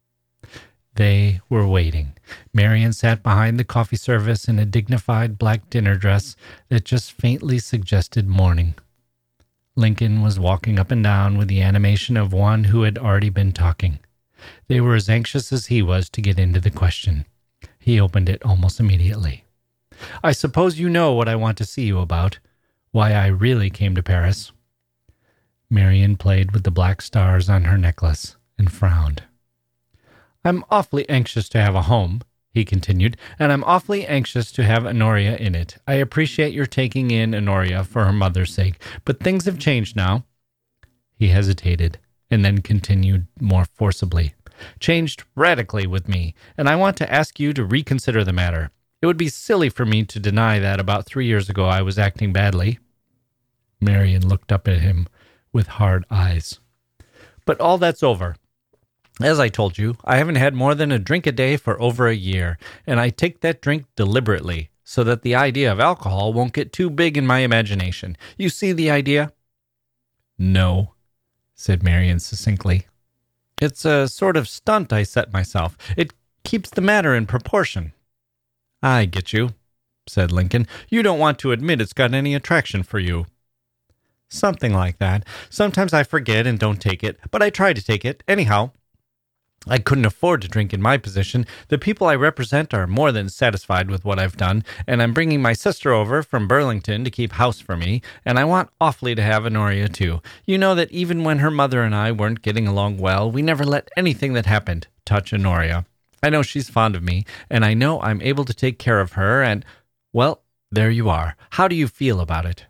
They were waiting. Marion sat behind the coffee service in a dignified black dinner dress that just faintly suggested mourning. Lincoln was walking up and down with the animation of one who had already been talking. They were as anxious as he was to get into the question. He opened it almost immediately. "I suppose you know what I want to see you about, why I really came to Paris." Marion played with the black stars on her necklace and frowned. "I'm awfully anxious to have a home," he continued, "and I'm awfully anxious to have Honoria in it. I appreciate your taking in Honoria for her mother's sake, but things have changed now." He hesitated and then continued more forcibly. "Changed radically with me, and I want to ask you to reconsider the matter. It would be silly for me to deny that about 3 years ago I was acting badly." Marion looked up at him with hard eyes. "But all that's over. As I told you, I haven't had more than a drink a day for over a year, and I take that drink deliberately so that the idea of alcohol won't get too big in my imagination. You see the idea?" "No," said Marion succinctly. "It's a sort of stunt I set myself. It keeps the matter in proportion." "I get you," said Lincoln. "You don't want to admit it's got any attraction for you." "Something like that. Sometimes I forget and don't take it, but I try to take it. Anyhow, I couldn't afford to drink in my position. The people I represent are more than satisfied with what I've done, and I'm bringing my sister over from Burlington to keep house for me, and I want awfully to have Honoria too. You know that even when her mother and I weren't getting along well, we never let anything that happened touch Honoria. I know she's fond of me, and I know I'm able to take care of her, and, well, there you are. How do you feel about it?"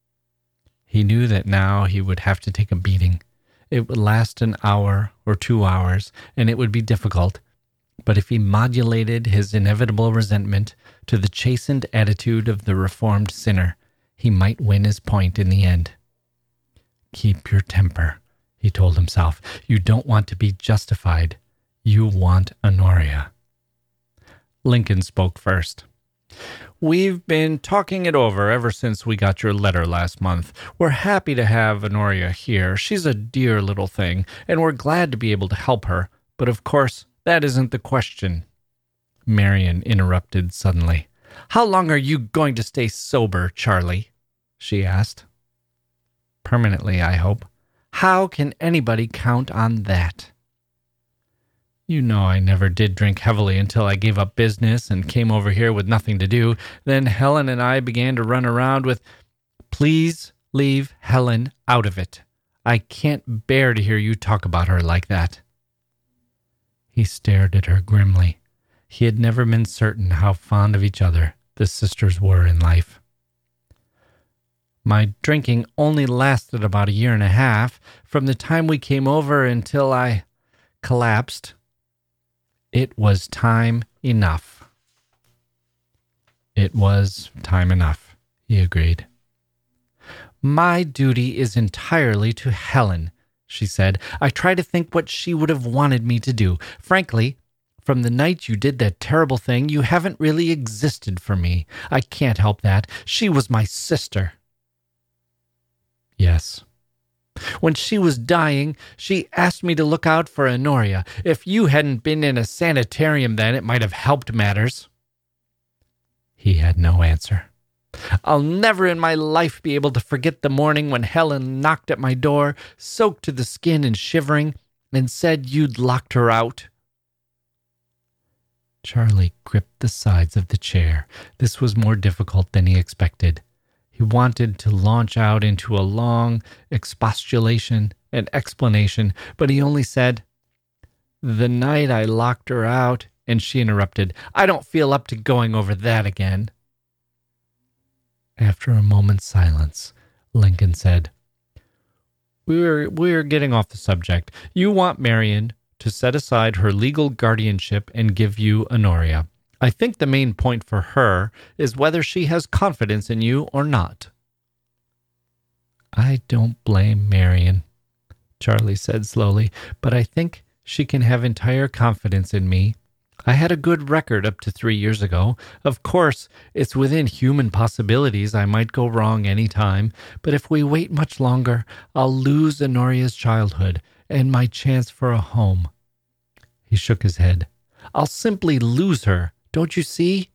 He knew that now he would have to take a beating. It would last an hour or 2 hours, and it would be difficult. But if he modulated his inevitable resentment to the chastened attitude of the reformed sinner, he might win his point in the end. "Keep your temper," he told himself. "You don't want to be justified. You want Honoria." Lincoln spoke first. "We've been talking it over ever since we got your letter last month. We're happy to have Honoria here. She's a dear little thing, and we're glad to be able to help her. But of course, that isn't the question." Marion interrupted suddenly. "How long are you going to stay sober, Charlie?" she asked. "Permanently, I hope." "How can anybody count on that?" "You know I never did drink heavily until I gave up business and came over here with nothing to do. Then Helen and I began to run around with—" "Please leave Helen out of it. I can't bear to hear you talk about her like that." He stared at her grimly. He had never been certain how fond of each other the sisters were in life. My drinking only lasted about 1.5 years, from the time we came over until I collapsed. It was time enough. It was time enough, he agreed. My duty is entirely to Helen, she said. I try to think what she would have wanted me to do. Frankly, from the night you did that terrible thing, you haven't really existed for me. I can't help that. She was my sister. Yes. When she was dying, she asked me to look out for Honoria. If you hadn't been in a sanitarium then, it might have helped matters. He had no answer. I'll never in my life be able to forget the morning when Helen knocked at my door, soaked to the skin and shivering, and said you'd locked her out. Charlie gripped the sides of the chair. This was more difficult than he expected. He wanted to launch out into a long expostulation and explanation, but he only said, "The night I locked her out," and she interrupted, "I don't feel up to going over that again." After a moment's silence, Lincoln said, We're getting off the subject. You want Marion to set aside her legal guardianship and give you Honoria. I think the main point for her is whether she has confidence in you or not. I don't blame Marion, Charlie said slowly, but I think she can have entire confidence in me. I had a good record up to 3 years ago. Of course, it's within human possibilities. I might go wrong any time, but if we wait much longer, I'll lose Honoria's childhood and my chance for a home. He shook his head. I'll simply lose her. Don't you see?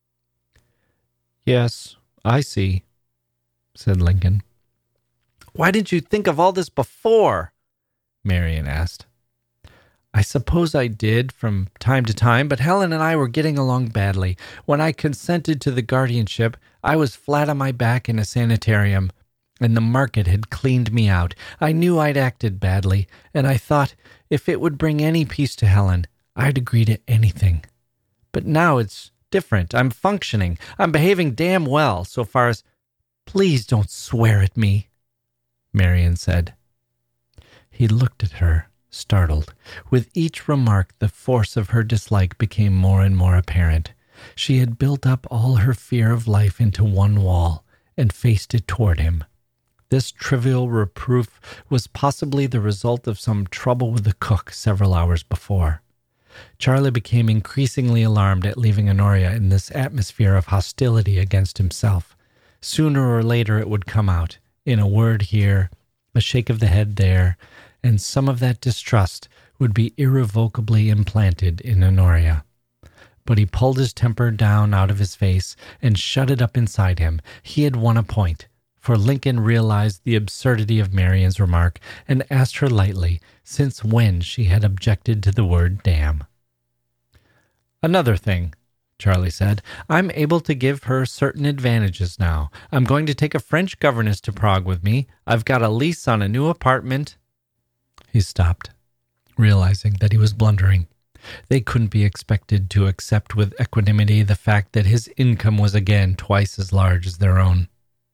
Yes, I see, said Lincoln. Why didn't you think of all this before? Marion asked. I suppose I did from time to time, but Helen and I were getting along badly. When I consented to the guardianship, I was flat on my back in a sanitarium, and the market had cleaned me out. I knew I'd acted badly, and I thought if it would bring any peace to Helen, I'd agree to anything. But now it's different. I'm functioning. I'm behaving damn well so far as... Please don't swear at me, Marion said. He looked at her, startled. With each remark, the force of her dislike became more and more apparent. She had built up all her fear of life into one wall and faced it toward him. This trivial reproof was possibly the result of some trouble with the cook several hours before. Charlie became increasingly alarmed at leaving Honoria in this atmosphere of hostility against himself. Sooner or later it would come out, in a word here, a shake of the head there, and some of that distrust would be irrevocably implanted in Honoria. But he pulled his temper down out of his face and shut it up inside him. He had won a point, for Lincoln realized the absurdity of Marion's remark and asked her lightly since when she had objected to the word damn. Another thing, Charlie said, I'm able to give her certain advantages now. I'm going to take a French governess to Prague with me. I've got a lease on a new apartment. He stopped, realizing that he was blundering. They couldn't be expected to accept with equanimity the fact that his income was again twice as large as their own.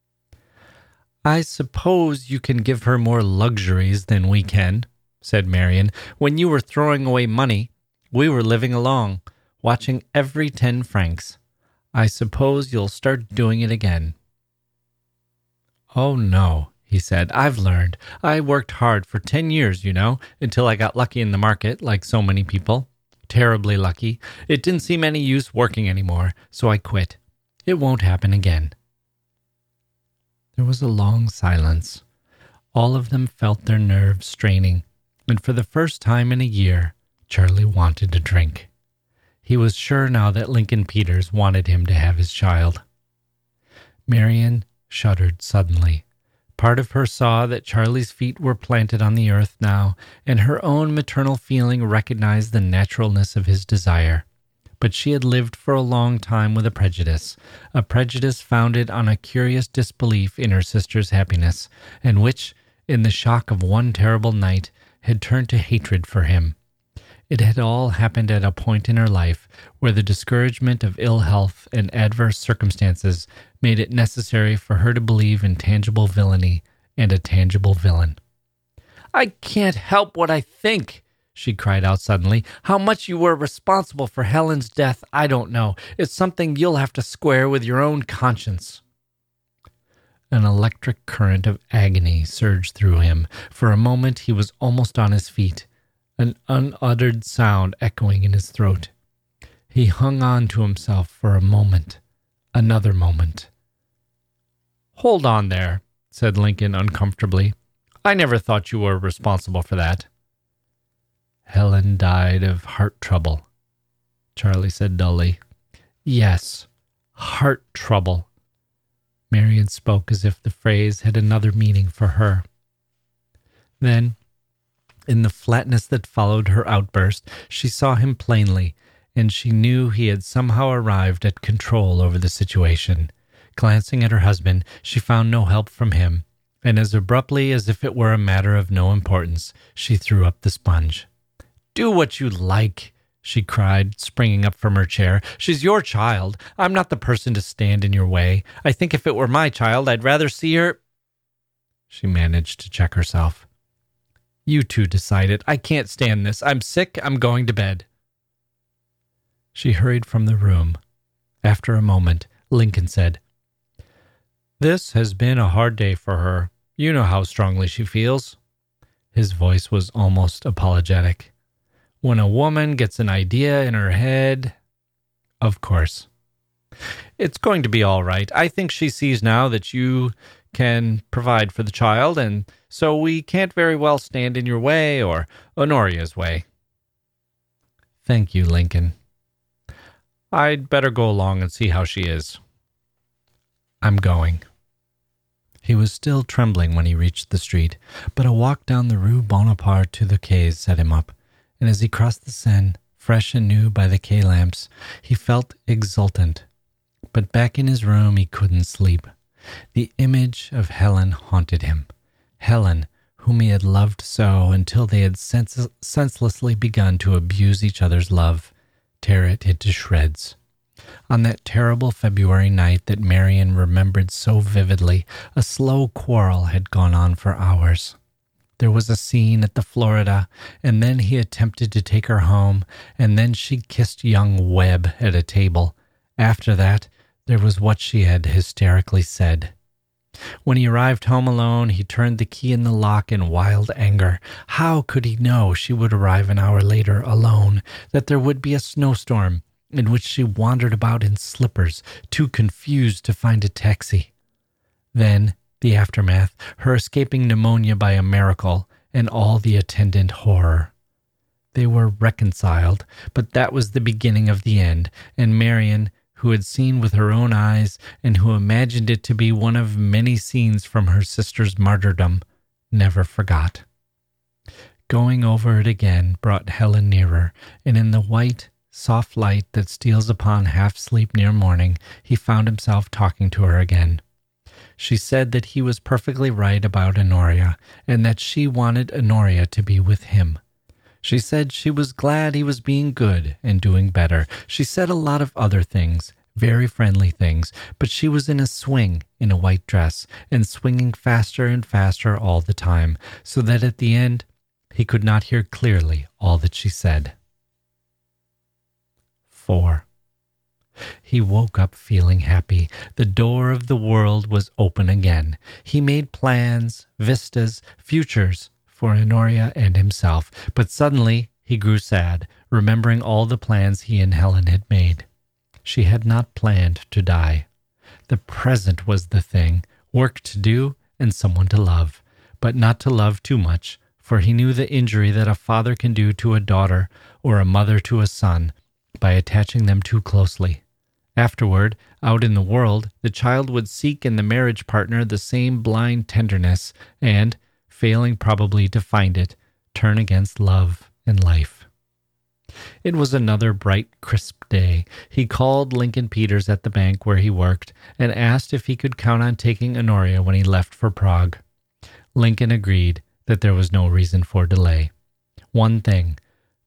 I suppose you can give her more luxuries than we can, said Marion. When you were throwing away money, we were living along, watching every 10 francs. I suppose you'll start doing it again. Oh, no, he said. I've learned. I worked hard for 10 years, you know, until I got lucky in the market, like so many people. Terribly lucky. It didn't seem any use working anymore, so I quit. It won't happen again. There was a long silence. All of them felt their nerves straining, and for the first time in a year, Charlie wanted a drink. He was sure now that Lincoln Peters wanted him to have his child. Marion shuddered suddenly. Part of her saw that Charlie's feet were planted on the earth now, and her own maternal feeling recognized the naturalness of his desire. But she had lived for a long time with a prejudice founded on a curious disbelief in her sister's happiness, and which, in the shock of one terrible night, had turned to hatred for him. It had all happened at a point in her life where the discouragement of ill health and adverse circumstances made it necessary for her to believe in tangible villainy and a tangible villain. "I can't help what I think," she cried out suddenly. "How much you were responsible for Helen's death, I don't know. It's something you'll have to square with your own conscience." An electric current of agony surged through him. For a moment he was almost on his feet, an unuttered sound echoing in his throat. He hung on to himself for a moment, another moment. "Hold on there," said Lincoln uncomfortably. "I never thought you were responsible for that." "Helen died of heart trouble," Charlie said dully. "Yes, heart trouble." Marion spoke as if the phrase had another meaning for her. Then, in the flatness that followed her outburst, she saw him plainly, and she knew he had somehow arrived at control over the situation. Glancing at her husband, she found no help from him, and as abruptly as if it were a matter of no importance, she threw up the sponge. "Do what you like," she cried, springing up from her chair. "She's your child. I'm not the person to stand in your way. I think if it were my child, I'd rather see her—" She managed to check herself. "You two decide it. I can't stand this. I'm sick. I'm going to bed." She hurried from the room. After a moment, Lincoln said, "This has been a hard day for her. You know how strongly she feels." His voice was almost apologetic. "When a woman gets an idea in her head—" "Of course." "It's going to be all right. I think she sees now that you can provide for the child, and so we can't very well stand in your way or Honoria's way." "Thank you, Lincoln. I'd better go along and see how she is." "I'm going." He was still trembling when he reached the street, but a walk down the Rue Bonaparte to the quays set him up, and as he crossed the Seine, fresh and new by the quay lamps, he felt exultant. But back in his room he couldn't sleep. The image of Helen haunted him. Helen, whom he had loved so until they had senselessly begun to abuse each other's love, tear it into shreds. On that terrible February night that Marion remembered so vividly, a slow quarrel had gone on for hours. There was a scene at the Florida, and then he attempted to take her home, and then she kissed young Webb at a table. After that, there was what she had hysterically said. When he arrived home alone, he turned the key in the lock in wild anger. How could he know she would arrive an hour later alone, that there would be a snowstorm in which she wandered about in slippers, too confused to find a taxi? Then, the aftermath, her escaping pneumonia by a miracle, and all the attendant horror. They were reconciled, but that was the beginning of the end, and Marion, who had seen with her own eyes and who imagined it to be one of many scenes from her sister's martyrdom, never forgot. Going over it again brought Helen nearer, and in the white, soft light that steals upon half-sleep near morning, he found himself talking to her again. She said that he was perfectly right about Honoria, and that she wanted Honoria to be with him. She said she was glad he was being good and doing better. She said a lot of other things, very friendly things, but she was in a swing in a white dress, and swinging faster and faster all the time, so that at the end he could not hear clearly all that she said. 4. He woke up feeling happy. The door of the world was open again. He made plans, vistas, futures for Honoria and himself, but suddenly he grew sad, remembering all the plans he and Helen had made. She had not planned to die. The present was the thing, work to do and someone to love, but not to love too much, for he knew the injury that a father can do to a daughter or a mother to a son by attaching them too closely. Afterward, out in the world, the child would seek in the marriage partner the same blind tenderness and, failing probably to find it, turn against love and life. It was another bright, crisp day. He called Lincoln Peters at the bank where he worked and asked if he could count on taking Honoria when he left for Prague. Lincoln agreed that there was no reason for delay. One thing,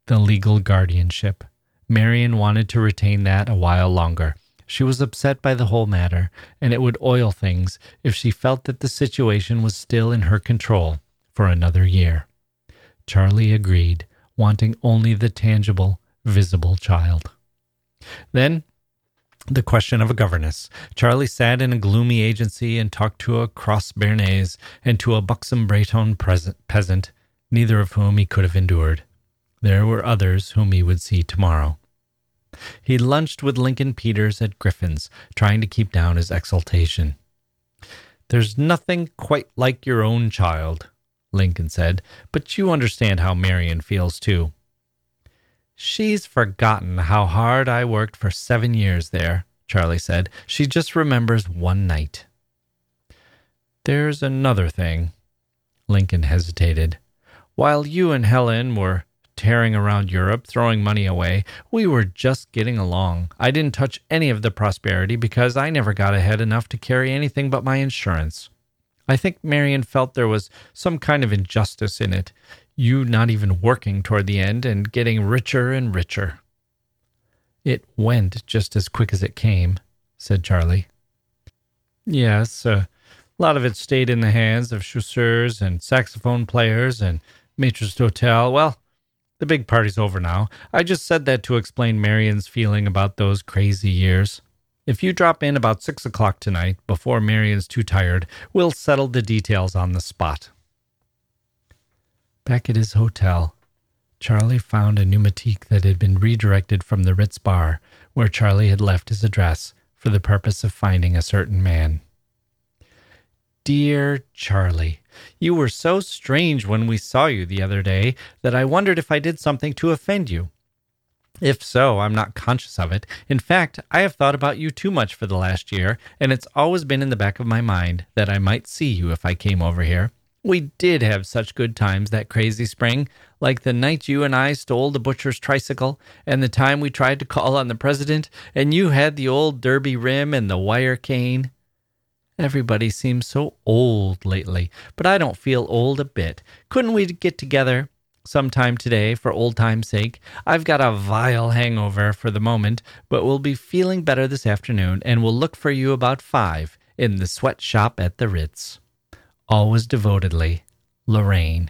The legal guardianship. Marion wanted to retain that a while longer. She was upset by the whole matter, and it would oil things if she felt that the situation was still in her control for another year. Charlie agreed, wanting only the tangible, visible child. Then, the question of a governess. Charlie sat in a gloomy agency and talked to a cross Béarnais and to a buxom Breton peasant, neither of whom he could have endured. There were others whom he would see tomorrow. He lunched with Lincoln Peters at Griffin's, trying to keep down his exultation. "There's nothing quite like your own child," Lincoln said, "but you understand how Marion feels, too." "She's forgotten how hard I worked for 7 years there," Charlie said. "She just remembers one night." "There's another thing." Lincoln hesitated. "While you and Helen were tearing around Europe, throwing money away, we were just getting along. I didn't touch any of the prosperity because I never got ahead enough to carry anything but my insurance. I think Marion felt there was some kind of injustice in it, you not even working toward the end and getting richer and richer." "It went just as quick as it came," said Charlie. "Yes, a lot of it stayed in the hands of chasseurs and saxophone players and maîtres d'hôtel. Well, the big party's over now. I just said that to explain Marion's feeling about those crazy years. If you drop in about 6 o'clock tonight, before Marion's too tired, we'll settle the details on the spot." Back at his hotel, Charlie found a pneumatique that had been redirected from the Ritz bar, where Charlie had left his address, for the purpose of finding a certain man. "Dear Charlie, you were so strange when we saw you the other day that I wondered if I did something to offend you. If so, I'm not conscious of it. In fact, I have thought about you too much for the last year, and it's always been in the back of my mind that I might see you if I came over here. We did have such good times that crazy spring, like the night you and I stole the butcher's tricycle, and the time we tried to call on the president, and you had the old derby rim and the wire cane. Everybody seems so old lately, but I don't feel old a bit. Couldn't we get together sometime today for old time's sake? I've got a vile hangover for the moment, but we'll be feeling better this afternoon, and we'll look for you about 5 in the sweatshop at the Ritz. Always devotedly, Lorraine.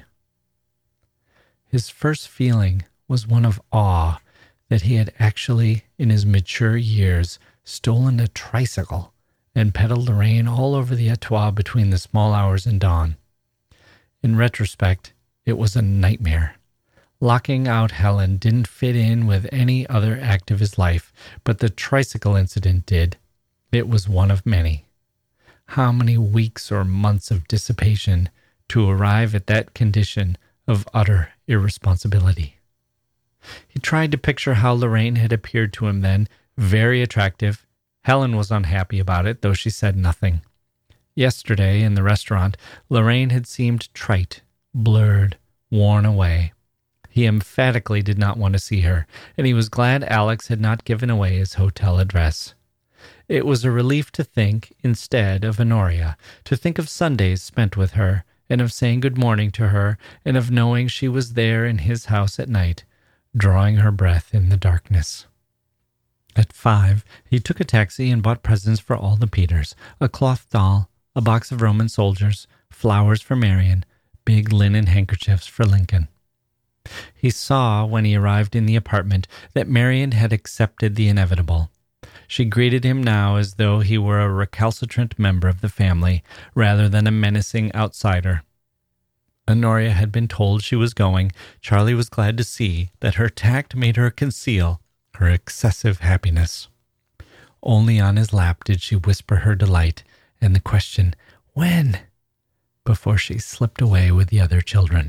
His first feeling was one of awe that he had actually, in his mature years, stolen a tricycle and pedaled Lorraine all over the Etoile between the small hours and dawn. In retrospect, it was a nightmare. Locking out Helen didn't fit in with any other act of his life, but the tricycle incident did. It was one of many. How many weeks or months of dissipation to arrive at that condition of utter irresponsibility? He tried to picture how Lorraine had appeared to him then, very attractive. Helen was unhappy about it, though she said nothing. Yesterday, in the restaurant, Lorraine had seemed trite, blurred, worn away. He emphatically did not want to see her, and he was glad Alex had not given away his hotel address. It was a relief to think, instead of Honoria, to think of Sundays spent with her, and of saying good morning to her, and of knowing she was there in his house at night, drawing her breath in the darkness. At 5, he took a taxi and bought presents for all the Peters, a cloth doll, a box of Roman soldiers, flowers for Marion, big linen handkerchiefs for Lincoln. He saw, when he arrived in the apartment, that Marion had accepted the inevitable. She greeted him now as though he were a recalcitrant member of the family, rather than a menacing outsider. Honoria had been told she was going. Charlie was glad to see that her tact made her conceal her excessive happiness. Only on his lap did she whisper her delight and the question, "When?" before she slipped away with the other children.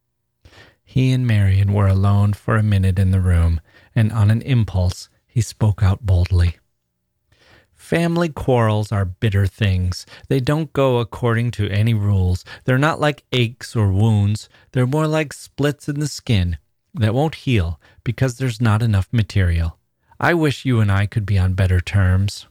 He and Marion were alone for a minute in the room, and on an impulse he spoke out boldly. "Family quarrels are bitter things. They don't go according to any rules. They're not like aches or wounds. They're more like splits in the skin that won't heal because there's not enough material. I wish you and I could be on better terms."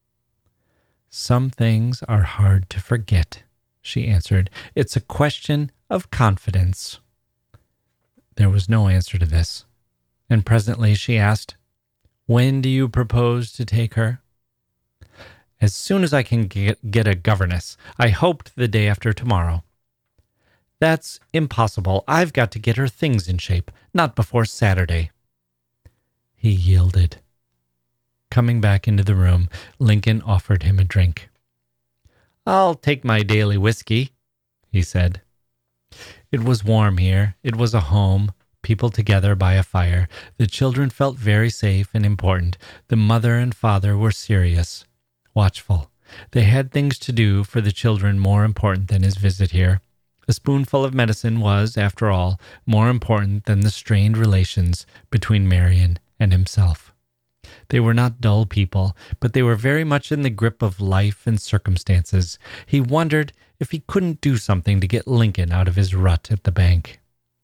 "Some things are hard to forget," she answered. "It's a question of confidence." There was no answer to this, And presently she asked, "When do you propose to take her?" "As soon as I can get a governess. I hoped the day after tomorrow." "That's impossible. I've got to get her things in shape, not before Saturday." He yielded. Coming back into the room, Lincoln offered him a drink. "I'll take my daily whiskey," he said. It was warm here. It was a home, people together by a fire. The children felt very safe and important. The mother and father were serious, watchful. They had things to do for the children more important than his visit here. A spoonful of medicine was, after all, more important than the strained relations between Marion and himself. They were not dull people, but they were very much in the grip of life and circumstances. He wondered if he couldn't do something to get Lincoln out of his rut at the bank.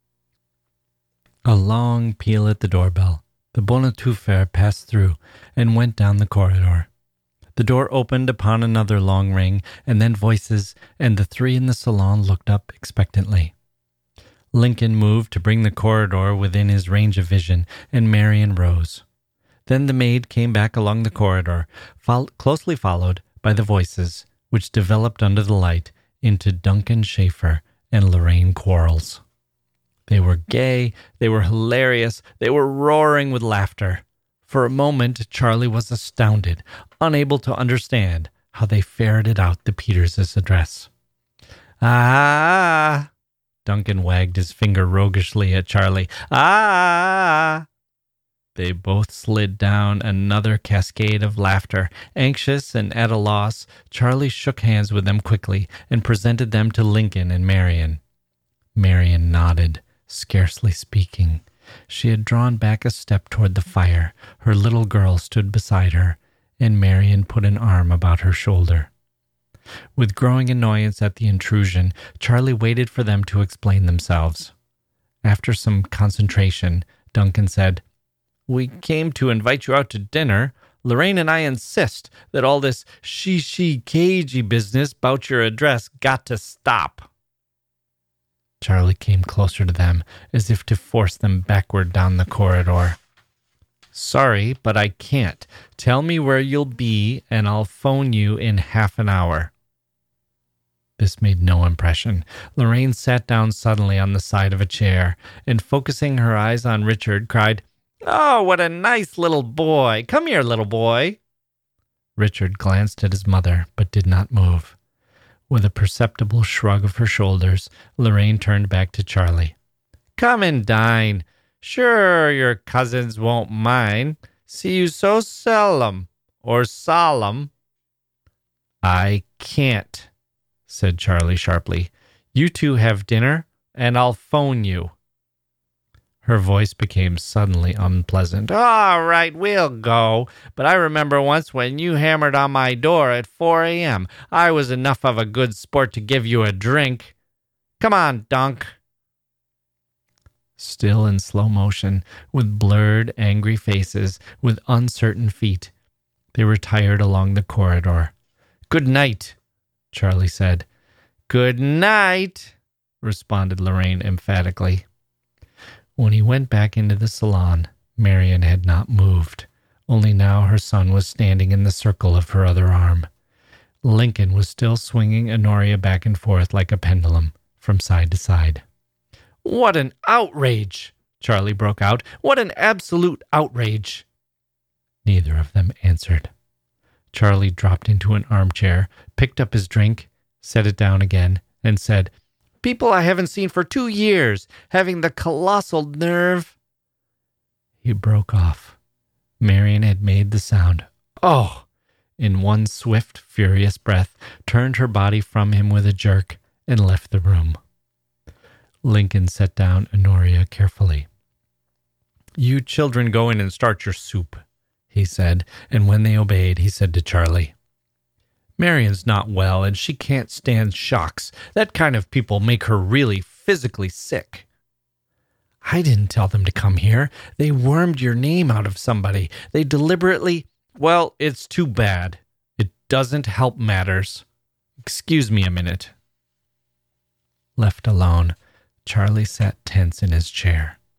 A long peal at the doorbell. The Bonneteuffer passed through and went down the corridor. The door opened upon another long ring, and then voices, and the three in the salon looked up expectantly. Lincoln moved to bring the corridor within his range of vision, and Marion rose. Then the maid came back along the corridor, closely followed by the voices, which developed under the light into Duncan Schaefer and Lorraine Quarles. They were gay, they were hilarious, they were roaring with laughter. For a moment, Charlie was astounded, unable to understand how they ferreted out the Peters' address. "Ah!" Duncan wagged his finger roguishly at Charlie. "Ah!" They both slid down another cascade of laughter. Anxious and at a loss, Charlie shook hands with them quickly and presented them to Lincoln and Marion. Marion nodded, scarcely speaking. She had drawn back a step toward the fire. Her little girl stood beside her, and Marion put an arm about her shoulder. With growing annoyance at the intrusion, Charlie waited for them to explain themselves. After some concentration, Duncan said, "We came to invite you out to dinner. Lorraine and I insist that all this cagey business about your address got to stop." Charlie came closer to them, as if to force them backward down the corridor. "Sorry, but I can't. Tell me where you'll be, and I'll phone you in half an hour." This made no impression. Lorraine sat down suddenly on the side of a chair, and focusing her eyes on Richard, cried, "Oh, what a nice little boy! Come here, little boy!" Richard glanced at his mother, but did not move. With a perceptible shrug of her shoulders, Lorraine turned back to Charlie. "Come and dine. Sure, your cousins won't mind. See you so seldom, or solemn." "I can't," said Charlie sharply. "You two have dinner, and I'll phone you." Her voice became suddenly unpleasant. "All right, we'll go. But I remember once when you hammered on my door at 4 a.m. I was enough of a good sport to give you a drink. Come on, Dunk." Still in slow motion, with blurred, angry faces, with uncertain feet, they retired along the corridor. "Good night," Charlie said. "Good night," responded Lorraine emphatically. When he went back into the salon, Marion had not moved. Only now her son was standing in the circle of her other arm. Lincoln was still swinging Honoria back and forth like a pendulum, from side to side. "What an outrage!" Charlie broke out. "What an absolute outrage!" Neither of them answered. Charlie dropped into an armchair, picked up his drink, set it down again, and said, "People I haven't seen for 2 years, having the colossal nerve—" He broke off. Marion had made the sound, "Oh!" in one swift, furious breath, turned her body from him with a jerk, and left the room. Lincoln set down Honoria carefully. "You children go in and start your soup," he said, and when they obeyed, he said to Charlie, "Marion's not well, and she can't stand shocks. That kind of people make her really physically sick." "I didn't tell them to come here. They wormed your name out of somebody. They deliberately—" "Well, it's too bad. It doesn't help matters. Excuse me a minute." Left alone, Charlie sat tense in his chair.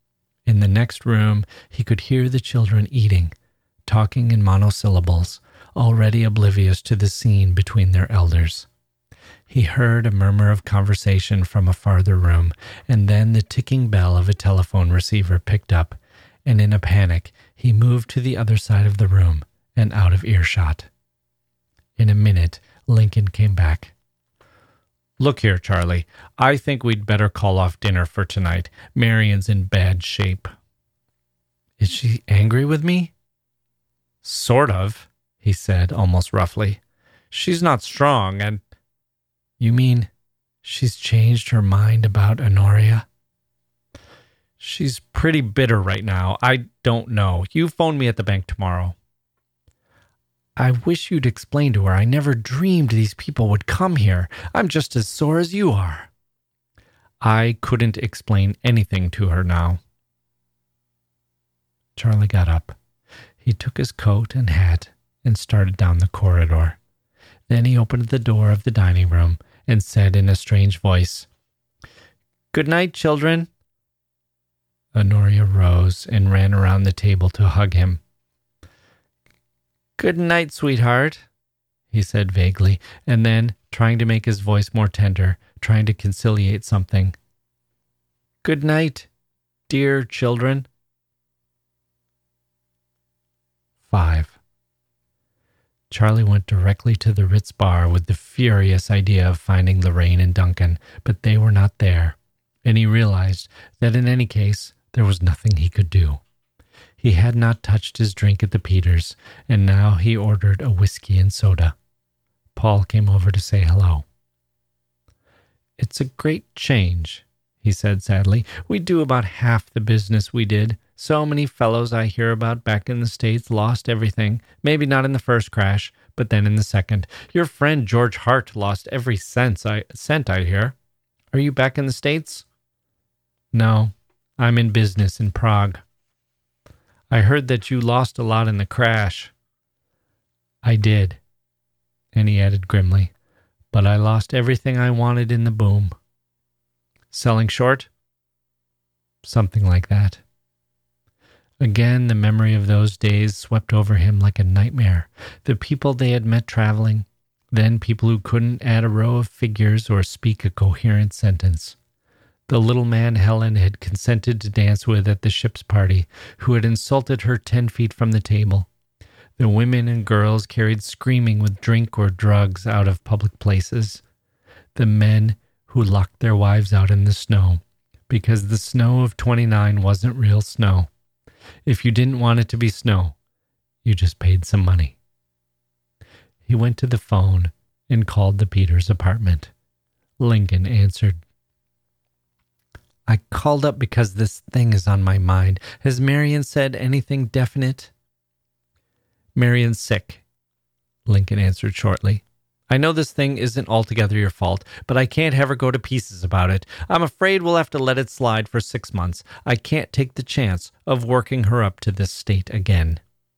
In the next room, he could hear the children eating, talking in monosyllables, already oblivious to the scene between their elders. He heard a murmur of conversation from a farther room, and then the ticking bell of a telephone receiver picked up, and in a panic, he moved to the other side of the room and out of earshot. In a minute, Lincoln came back. "Look here, Charlie. I think we'd better call off dinner for tonight. Marion's in bad shape." "Is she angry with me?" "Sort of," he said, almost roughly. "She's not strong, and—" "You mean she's changed her mind about Honoria?" "She's pretty bitter right now. I don't know. You phone me at the bank tomorrow." "I wish you'd explain to her I never dreamed these people would come here. I'm just as sore as you are." I couldn't explain anything to her now. Charlie got up. He took his coat and hat and started down the corridor. Then he opened the door of the dining room and said in a strange voice, "Good night, children." Honoria rose and ran around the table to hug him. "Good night, sweetheart," he said vaguely, and then, trying to make his voice more tender, trying to conciliate something, "Good night, dear children." 5. Charlie went directly to the Ritz bar with the furious idea of finding Lorraine and Duncan, but they were not there, and he realized that in any case, there was nothing he could do. He had not touched his drink at the Peters, and now he ordered a whiskey and soda. Paul came over to say hello. "It's a great change," he said sadly. "We do about half the business we did. So many fellows I hear about back in the States lost everything. Maybe not in the first crash, but then in the second. Your friend George Hart lost every cent, I hear. Are you back in the States?" "No, I'm in business in Prague." "I heard that you lost a lot in the crash." "I did," and he added grimly, "but I lost everything I wanted in the boom." "Selling short?" "Something like that." Again, the memory of those days swept over him like a nightmare. The people they had met traveling, then people who couldn't add a row of figures or speak a coherent sentence. The little man Helen had consented to dance with at the ship's party, who had insulted her 10 feet from the table. The women and girls carried screaming with drink or drugs out of public places. The men who locked their wives out in the snow, because the snow of 29 wasn't real snow. If you didn't want it to be snow, you just paid some money. He went to the phone and called the Peters apartment. Lincoln answered. "I called up because this thing is on my mind. Has Marion said anything definite?" "Marion's sick," Lincoln answered shortly. "I know this thing isn't altogether your fault, but I can't have her go to pieces about it. I'm afraid we'll have to let it slide for 6 months. I can't take the chance of working her up to this state again."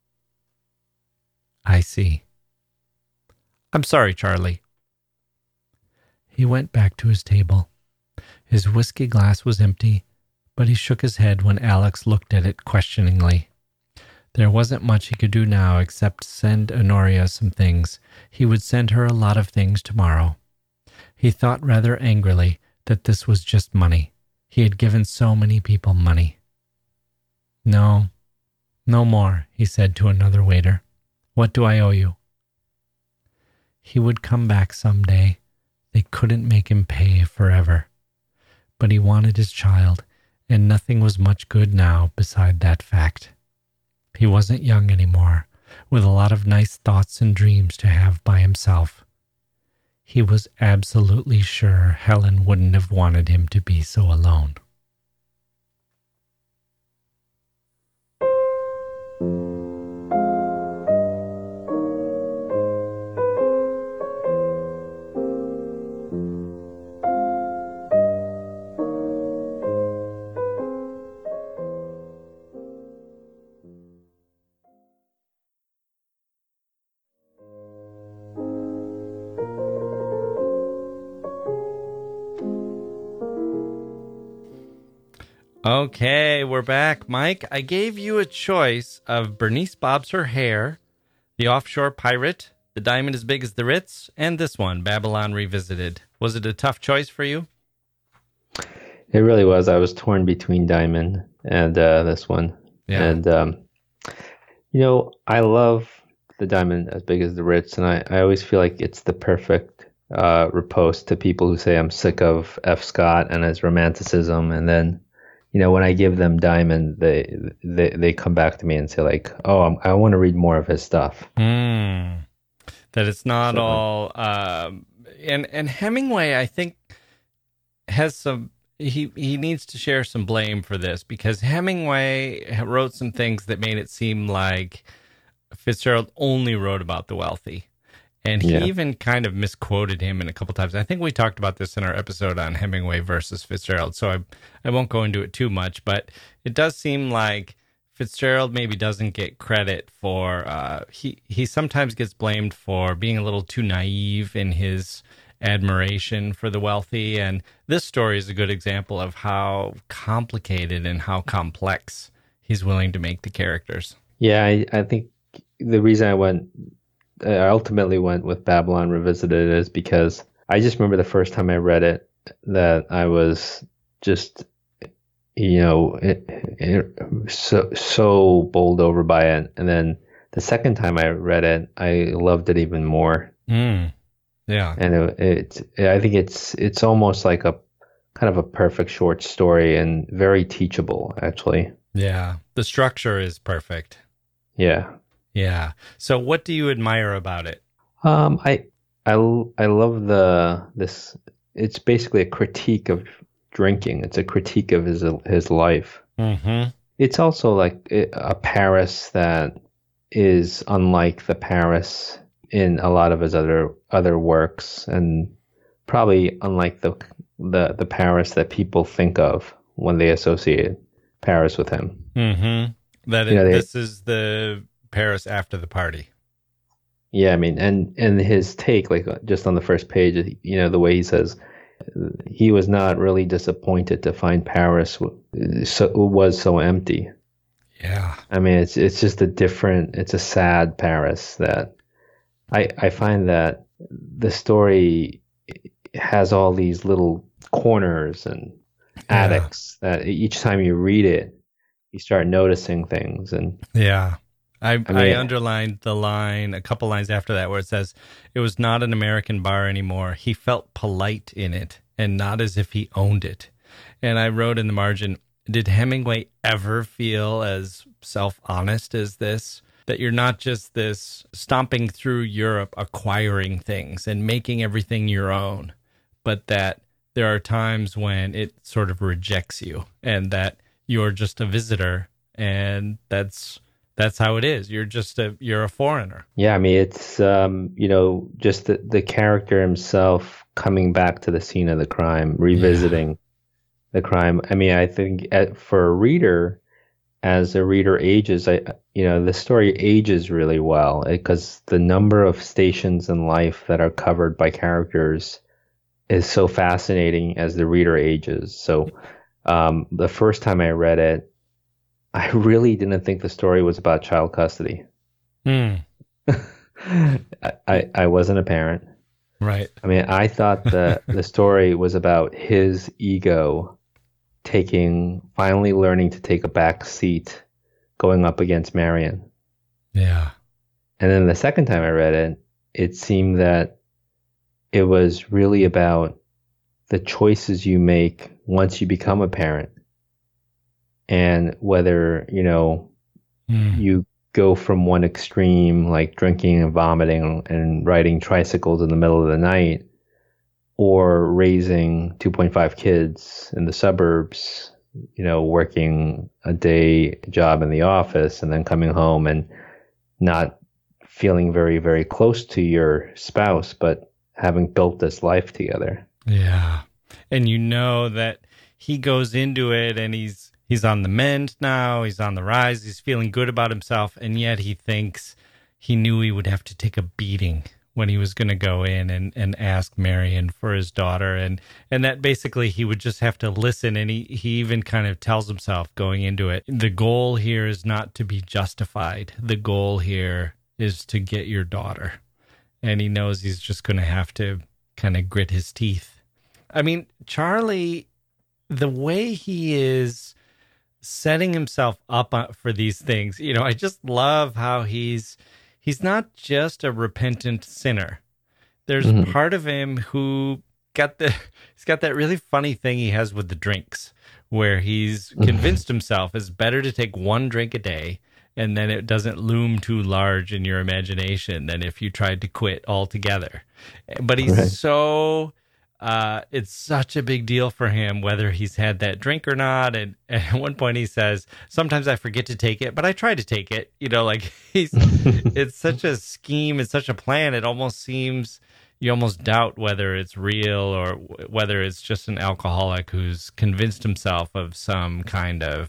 "I see." "I'm sorry, Charlie." He went back to his table. His whiskey glass was empty, but he shook his head when Alex looked at it questioningly. There wasn't much he could do now except send Honoria some things. He would send her a lot of things tomorrow. He thought rather angrily that this was just money. He had given so many people money. "No, no more," he said to another waiter. "What do I owe you?" He would come back someday. They couldn't make him pay forever. But he wanted his child, and nothing was much good now beside that fact. He wasn't young anymore, with a lot of nice thoughts and dreams to have by himself. He was absolutely sure Helen wouldn't have wanted him to be so alone. Okay, we're back. Mike, I gave you a choice of Bernice Bobs Her Hair, The Offshore Pirate, The Diamond as Big as the Ritz, and this one, Babylon Revisited. Was it a tough choice for you? It really was. I was torn between Diamond and this one. Yeah. And, I love The Diamond as Big as the Ritz, and I always feel like it's the perfect riposte to people who say I'm sick of F. Scott and his romanticism, and then when I give them Diamond, they come back to me and say like, "Oh, I want to read more of his stuff." That it's not all. And Hemingway, I think, has some. He needs to share some blame for this, because Hemingway wrote some things that made it seem like Fitzgerald only wrote about the wealthy. And he even kind of misquoted him in a couple times. I think we talked about this in our episode on Hemingway versus Fitzgerald, so I won't go into it too much, but it does seem like Fitzgerald maybe doesn't get credit for, he sometimes gets blamed for being a little too naive in his admiration for the wealthy, and this story is a good example of how complicated and how complex he's willing to make the characters. Yeah, I think the reason I ultimately went with Babylon Revisited is because I just remember the first time I read it that I was just, so bowled over by it. And then the second time I read it, I loved it even more. Yeah. And I think it's almost like a kind of a perfect short story and very teachable, actually. Yeah. The structure is perfect. Yeah. Yeah. So what do you admire about it? I love this. It's basically a critique of drinking. It's a critique of his life. Mm-hmm. It's also like a Paris that is unlike the Paris in a lot of his other works, and probably unlike the Paris that people think of when they associate Paris with him. Mm-hmm. This is the Paris after the party. Yeah, I mean, and his take, like just on the first page, the way he says he was not really disappointed to find Paris was so empty. Yeah, I mean, it's just it's a sad Paris that I find that the story has all these little corners and attics that each time you read it, you start noticing things. And yeah. I underlined the line, a couple lines after that, where it says, it was not an American bar anymore. He felt polite in it and not as if he owned it. And I wrote in the margin, did Hemingway ever feel as self-honest as this? That you're not just this stomping through Europe, acquiring things and making everything your own, but that there are times when it sort of rejects you and that you're just a visitor, and that's how it is. You're a foreigner. Yeah, I mean, it's just the character himself coming back to the scene of the crime, revisiting the crime. I mean, I think for a reader, as a reader ages, the story ages really well because the number of stations in life that are covered by characters is so fascinating as the reader ages. So the first time I read it, I really didn't think the story was about child custody. I wasn't a parent. Right. I mean, I thought the story was about his ego finally learning to take a back seat going up against Marion. Yeah. And then the second time I read it, it seemed that it was really about the choices you make once you become a parent. And whether, you go from one extreme, like drinking and vomiting and riding tricycles in the middle of the night, or raising 2.5 kids in the suburbs, working a day job in the office and then coming home and not feeling very, very close to your spouse, but having built this life together. Yeah. And that he goes into it and he's on the mend now. He's on the rise. He's feeling good about himself. And yet he thinks he knew he would have to take a beating when he was going to go in and ask Marion for his daughter. And that basically he would just have to listen. And he even kind of tells himself going into it, the goal here is not to be justified. The goal here is to get your daughter. And he knows he's just going to have to kind of grit his teeth. I mean, Charlie, the way he is setting himself up for these things, you know, I just love how he's not just a repentant sinner. There's part of him who he's got that really funny thing he has with the drinks, where he's convinced himself it's better to take one drink a day, and then it doesn't loom too large in your imagination than if you tried to quit altogether. But he's it's such a big deal for him whether he's had that drink or not. And at one point he says, sometimes I forget to take it, but I try to take it. You know, like it's such a scheme, it's such a plan. It almost seems, you almost doubt whether it's real or whether it's just an alcoholic who's convinced himself of some kind of,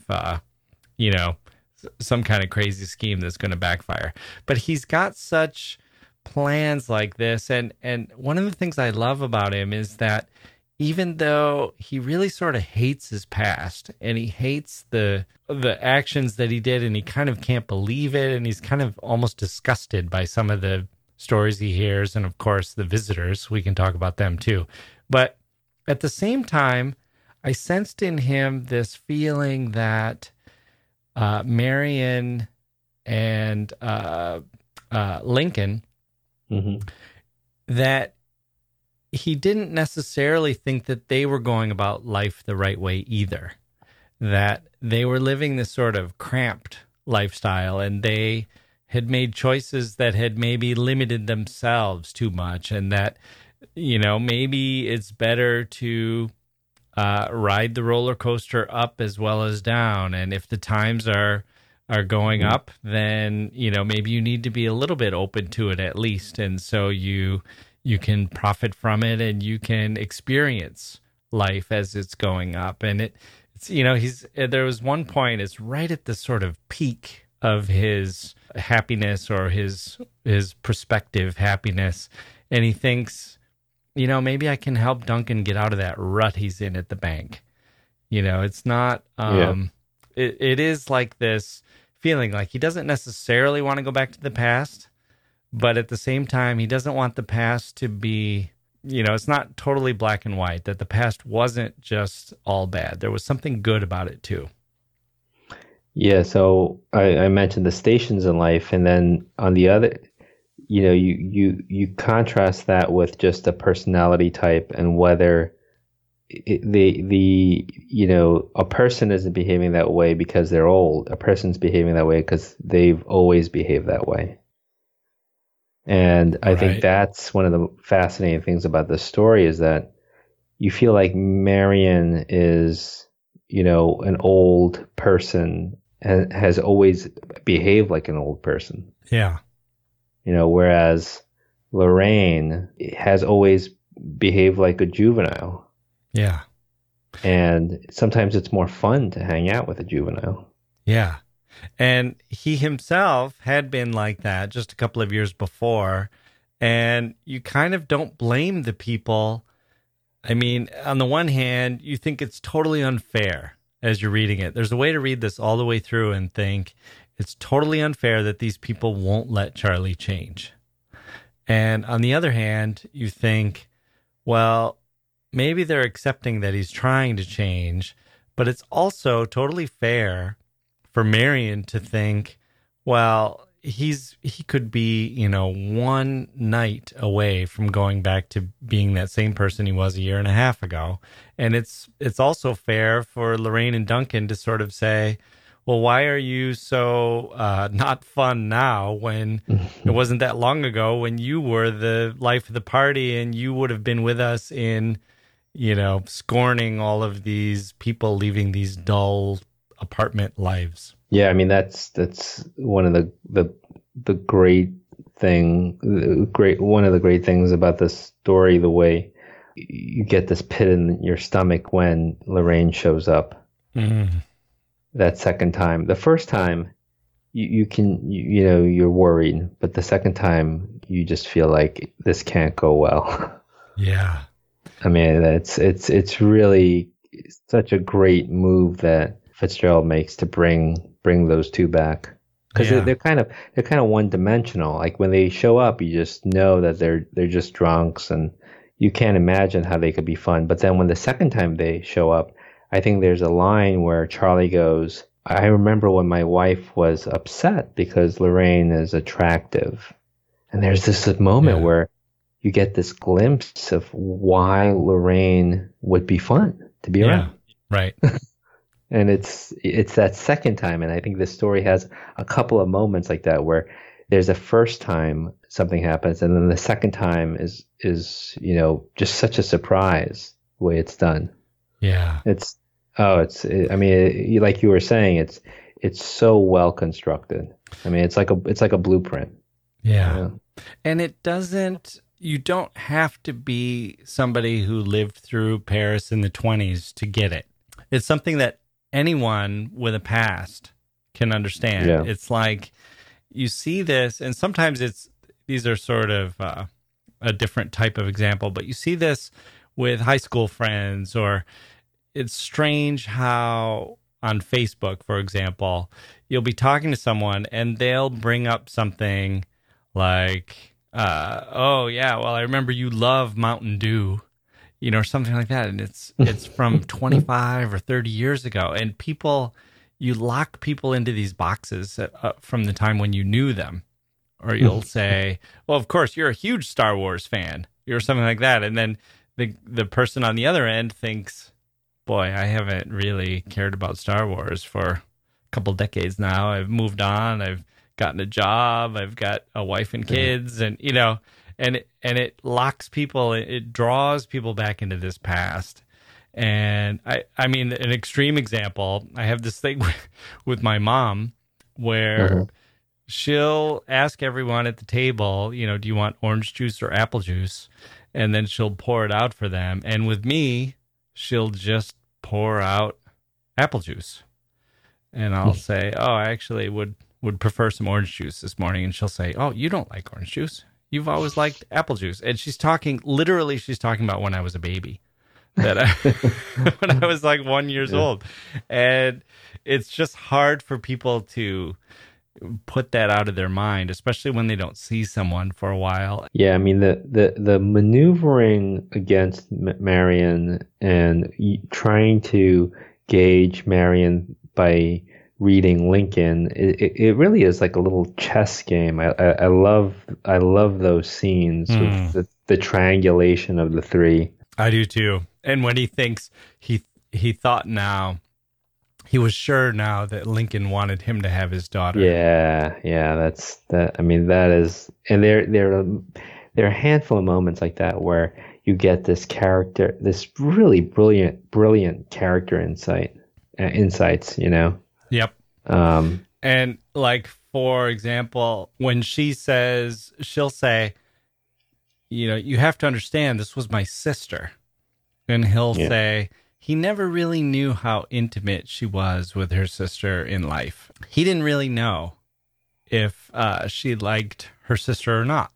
some kind of crazy scheme that's going to backfire. But he's got such plans like this, and one of the things I love about him is that even though he really sort of hates his past and he hates the actions that he did, and he kind of can't believe it, and he's kind of almost disgusted by some of the stories he hears, and of course the visitors, we can talk about them too. But at the same time, I sensed in him this feeling that Marion and Lincoln, that he didn't necessarily think that they were going about life the right way either, that they were living this sort of cramped lifestyle, and they had made choices that had maybe limited themselves too much, and that, you know, maybe it's better to ride the roller coaster up as well as down. And if the times are going up, then, you know, maybe you need to be a little bit open to it at least. And so you can profit from it, and you can experience life as it's going up. And it's, you know, there was one point, it's right at the sort of peak of his happiness, or his prospective happiness. And he thinks, you know, maybe I can help Duncan get out of that rut he's in at the bank. You know, it's not, it is like this feeling like he doesn't necessarily want to go back to the past, but at the same time, he doesn't want the past to be, you know, it's not totally black and white, that the past wasn't just all bad. There was something good about it too. Yeah, so I mentioned the stations in life, and then on the other, you know, you contrast that with just a personality type, and whether you know, a person isn't behaving that way because they're old. A person's behaving that way because they've always behaved that way. And I think that's one of the fascinating things about this story, is that you feel like Marion is, you know, an old person and has always behaved like an old person. Yeah. You know, whereas Lorraine has always behaved like a juvenile. Yeah. And sometimes it's more fun to hang out with a juvenile. Yeah. And he himself had been like that just a couple of years before. And you kind of don't blame the people. I mean, on the one hand, you think it's totally unfair as you're reading it. There's a way to read this all the way through and think it's totally unfair that these people won't let Charlie change. And on the other hand, you think, well, maybe they're accepting that he's trying to change, but it's also totally fair for Marion to think, well, he could be, you know, one night away from going back to being that same person he was a year and a half ago. And it's also fair for Lorraine and Duncan to sort of say, well, why are you so not fun now when it wasn't that long ago when you were the life of the party and you would have been with us in, you know, scorning all of these people leaving these dull apartment lives. Yeah, I mean, that's one of the great one of the great things about this story, the way you get this pit in your stomach when Lorraine shows up. That second time. The first time, you can, you're worried, but the second time you just feel like this can't go well. Yeah. I mean, it's really such a great move that Fitzgerald makes to bring those two back, because they're kind of one dimensional. Like when they show up, you just know that they're just drunks, and you can't imagine how they could be fun. But then when the second time they show up, I think there's a line where Charlie goes, I remember when my wife was upset because Lorraine is attractive. And there's this moment where you get this glimpse of why Lorraine would be fun to be around. Right. And it's that second time. And I think this story has a couple of moments like that where there's a first time something happens, and then the second time is just such a surprise the way it's done. Yeah. Like you were saying, it's so well constructed. I mean, it's like a blueprint. Yeah. And you don't have to be somebody who lived through Paris in the 1920s to get it. It's something that anyone with a past can understand. Yeah. It's like you see this, and sometimes these are sort of a different type of example, but you see this with high school friends, or it's strange how on Facebook, for example, you'll be talking to someone and they'll bring up something like, oh yeah, well, I remember you love Mountain Dew, or something like that. And it's from 25 or 30 years ago. And you lock people into these boxes from the time when you knew them. Or you'll say, well, of course, you're a huge Star Wars fan, or something like that. And then the person on the other end thinks, boy, I haven't really cared about Star Wars for a couple decades now. I've moved on. I've gotten a job. I've got a wife and kids, and it locks people. It draws people back into this past. And I mean, an extreme example, I have this thing with my mom where she'll ask everyone at the table, do you want orange juice or apple juice? And then she'll pour it out for them. And with me, she'll just pour out apple juice. And I'll say, oh, I actually would prefer some orange juice this morning. And she'll say, oh, you don't like orange juice. You've always liked apple juice. And she's talking about when I was a baby, when I was like 1 year old. And it's just hard for people to put that out of their mind, especially when they don't see someone for a while. Yeah, I mean, the maneuvering against Marion and trying to gauge Marion by reading Lincoln, it really is like a little chess game. I love those scenes with the triangulation of the three. I do too. And when he thinks he thought now, he was sure now that Lincoln wanted him to have his daughter. Yeah, that's that. I mean, that is, and there are a handful of moments like that where you get this character, this really brilliant character insights. Yep. And like, for example, when she'll say, you have to understand, this was my sister, and he'll say, he never really knew how intimate she was with her sister in life. He didn't really know if she liked her sister or not.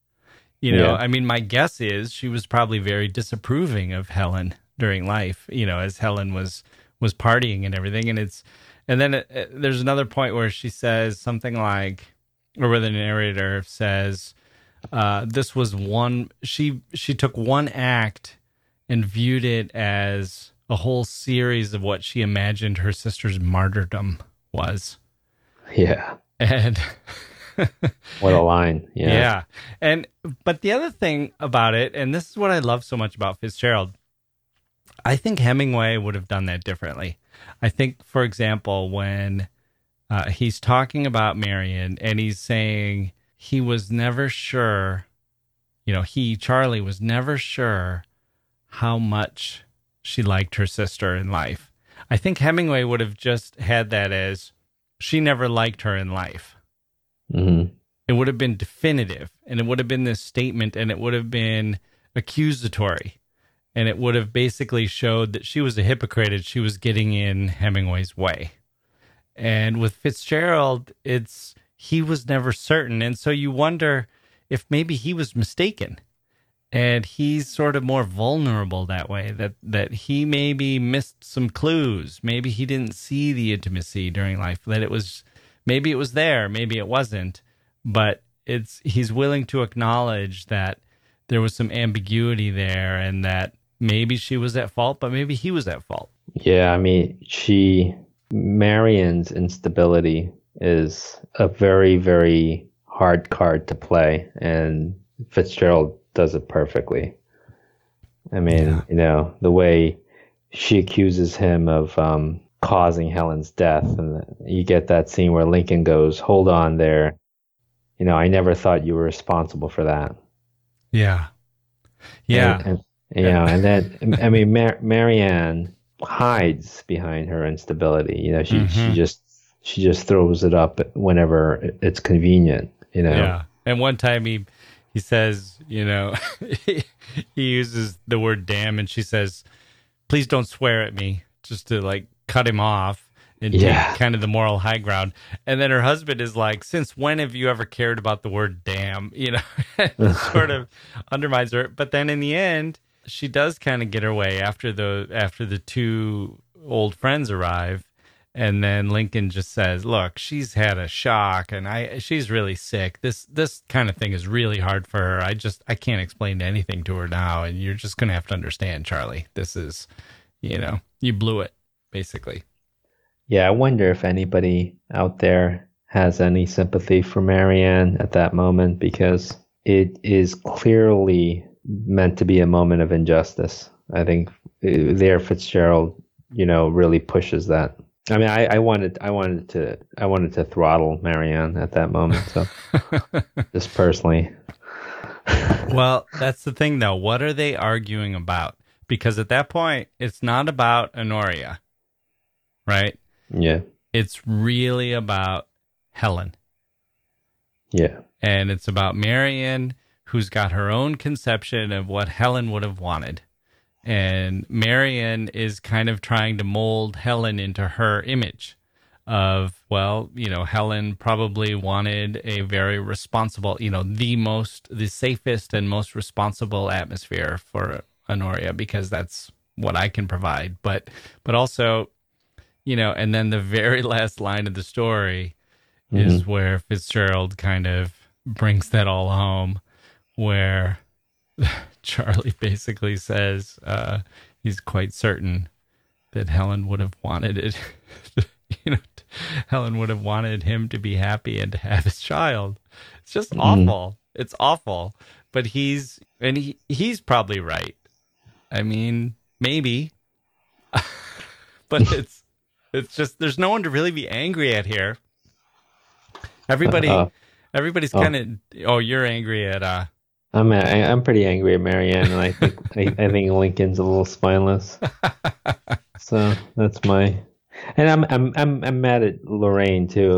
I mean, my guess is she was probably very disapproving of Helen during life, as Helen was partying and everything. And then there's another point where she says something like, or where the narrator says, this was she took one act and viewed it as a whole series of what she imagined her sister's martyrdom was. Yeah. And what a line. Yeah. Yeah. But the other thing about it, and this is what I love so much about Fitzgerald, I think Hemingway would have done that differently. I think, for example, when he's talking about Marion and he's saying he was never sure, Charlie was never sure how much she liked her sister in life. I think Hemingway would have just had that as, she never liked her in life. Mm-hmm. It would have been definitive, and it would have been this statement, and it would have been accusatory, and it would have basically showed that she was a hypocrite and she was getting in Hemingway's way. And with Fitzgerald, he was never certain. And so you wonder if maybe he was mistaken. And he's sort of more vulnerable that way, that he maybe missed some clues. Maybe he didn't see the intimacy during life, that maybe it was there, maybe it wasn't. But he's willing to acknowledge that there was some ambiguity there and that maybe she was at fault, but maybe he was at fault. Yeah, I mean, Marion's instability is a very, very hard card to play, and Fitzgerald does it perfectly. I mean, the way she accuses him of causing Helen's death, and you get that scene where Lincoln goes, "Hold on there. I never thought you were responsible for that." Yeah. Yeah. And then, I mean, Marianne hides behind her instability. She just throws it up whenever it's convenient. Yeah. And one time he says, he uses the word "damn," and she says, "Please don't swear at me," just to like cut him off and take kind of the moral high ground. And then her husband is like, "Since when have you ever cared about the word damn?" Sort of undermines her. But then in the end, she does kind of get her way after the two old friends arrive. And then Lincoln just says, "Look, she's had a shock and she's really sick. This kind of thing is really hard for her. I can't explain anything to her now. And you're just going to have to understand, Charlie. This is, you blew it, basically." Yeah, I wonder if anybody out there has any sympathy for Marianne at that moment, because it is clearly meant to be a moment of injustice. I think there Fitzgerald, really pushes that. I mean, I wanted to throttle Marianne at that moment. So just personally. Well, that's the thing, though. What are they arguing about? Because at that point, it's not about Honoria, right? Yeah. It's really about Helen. Yeah. And it's about Marianne, who's got her own conception of what Helen would have wanted. And Marianne is kind of trying to mold Helen into her image of, Helen probably wanted a very responsible, the safest and most responsible atmosphere for Honoria, because that's what I can provide. But also, and then the very last line of the story is where Fitzgerald kind of brings that all home, where Charlie basically says he's quite certain that Helen would have wanted it. Helen would have wanted him to be happy and to have his child. It's just awful. It's awful. But he's probably right. I mean, maybe. But it's just, there's no one to really be angry at here. Everybody's kind of, you're angry at I'm pretty angry at Marianne, and I think Lincoln's a little spineless. So that's and I'm mad at Lorraine too.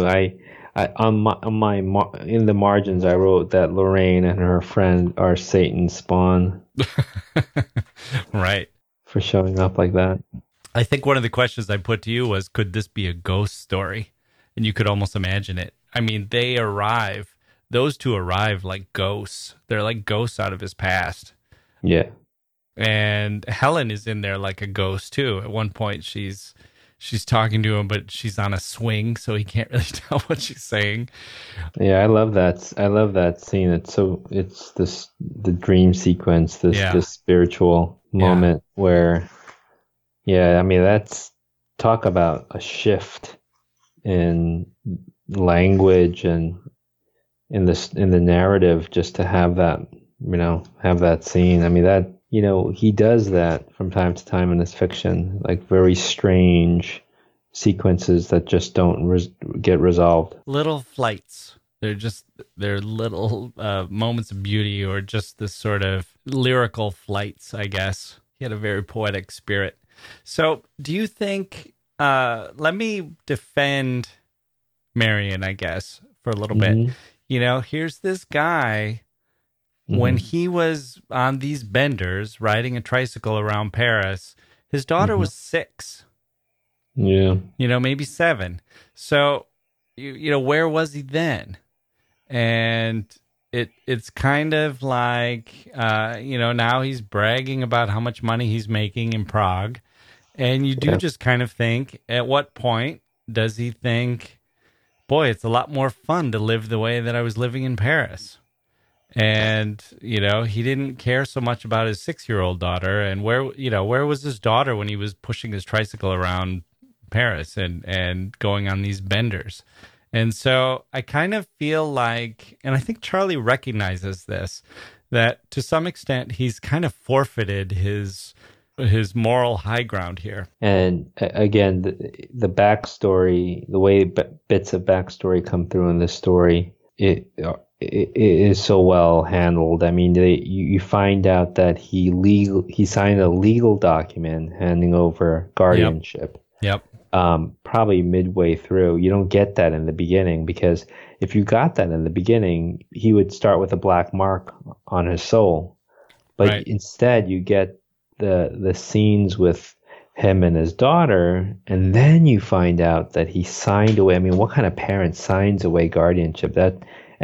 In the margins I wrote that Lorraine and her friend are Satan's spawn. Right. For showing up like that. I think one of the questions I put to you was, could this be a ghost story? And you could almost imagine it. I mean, those two arrive like ghosts. They're like ghosts out of his past. Yeah. And Helen is in there like a ghost too. At one point she's talking to him, but she's on a swing, so he can't really tell what she's saying. Yeah, I love that scene. It's the dream sequence, this spiritual moment where, I mean, that's, talk about a shift in language and in the narrative, just to have that scene. I mean, that, he does that from time to time in his fiction, like very strange sequences that just don't get resolved. Little flights. They're little moments of beauty, or just this sort of lyrical flights, I guess. He had a very poetic spirit. So do you think, let me defend Marion, I guess, for a little bit. Here's this guy, when he was on these benders riding a tricycle around Paris, his daughter was 6. Yeah. Maybe 7. So, where was he then? And it's kind of like, now he's bragging about how much money he's making in Prague. And you do just kind of think, at what point does he think, boy, it's a lot more fun to live the way that I was living in Paris? And, he didn't care so much about his 6-year-old daughter. And where was his daughter when he was pushing his tricycle around Paris and going on these benders? And so I kind of feel like, and I think Charlie recognizes this, that to some extent he's kind of forfeited his moral high ground here. And again, the backstory, the way bits of backstory come through in this story, it is so well handled. I mean, you find out that he signed a legal document handing over guardianship. Yep. Probably midway through. You don't get that in the beginning, because if you got that in the beginning, he would start with a black mark on his soul. But instead, you get the scenes with him and his daughter, and then you find out that he signed away. I mean, what kind of parent signs away guardianship? There's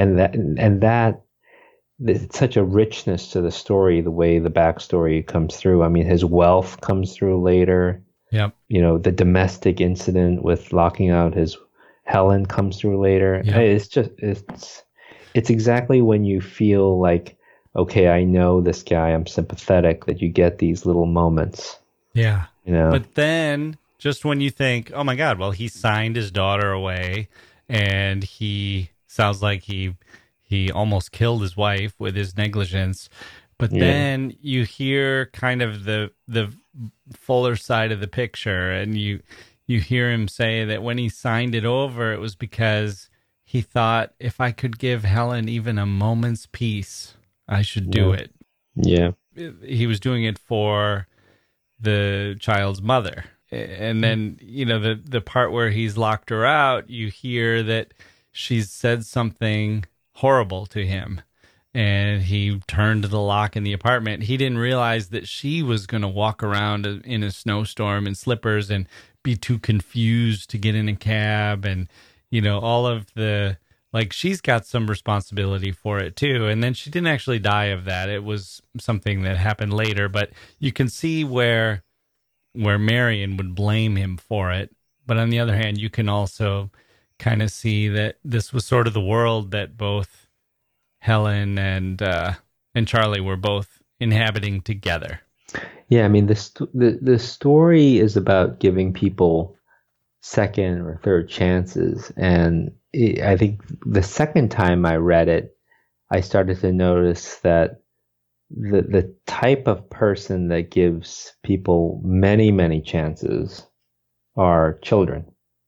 such a richness to the story, the way the backstory comes through. I mean, his wealth comes through later. Yep. The domestic incident with locking out his Helen comes through later. Yep. It's exactly when you feel like, okay, I know this guy, I'm sympathetic, that you get these little moments. Yeah. But then just when you think, oh my God, well, he signed his daughter away, and he sounds like he almost killed his wife with his negligence. But then you hear kind of the fuller side of the picture, and you hear him say that when he signed it over, it was because he thought, if I could give Helen even a moment's peace, I should do it. Yeah. He was doing it for the child's mother. And then, the part where he's locked her out, you hear that she's said something horrible to him. And he turned the lock in the apartment. He didn't realize that she was going to walk around in a snowstorm in slippers and be too confused to get in a cab. And, all of the, like, she's got some responsibility for it too. And then she didn't actually die of that. It was something that happened later. But you can see where Marion would blame him for it. But on the other hand, you can also kind of see that this was sort of the world that both Helen and Charlie were both inhabiting together. Yeah, I mean, the story is about giving people second or third chances, and I think the second time I read it, I started to notice that the type of person that gives people many, many chances are children.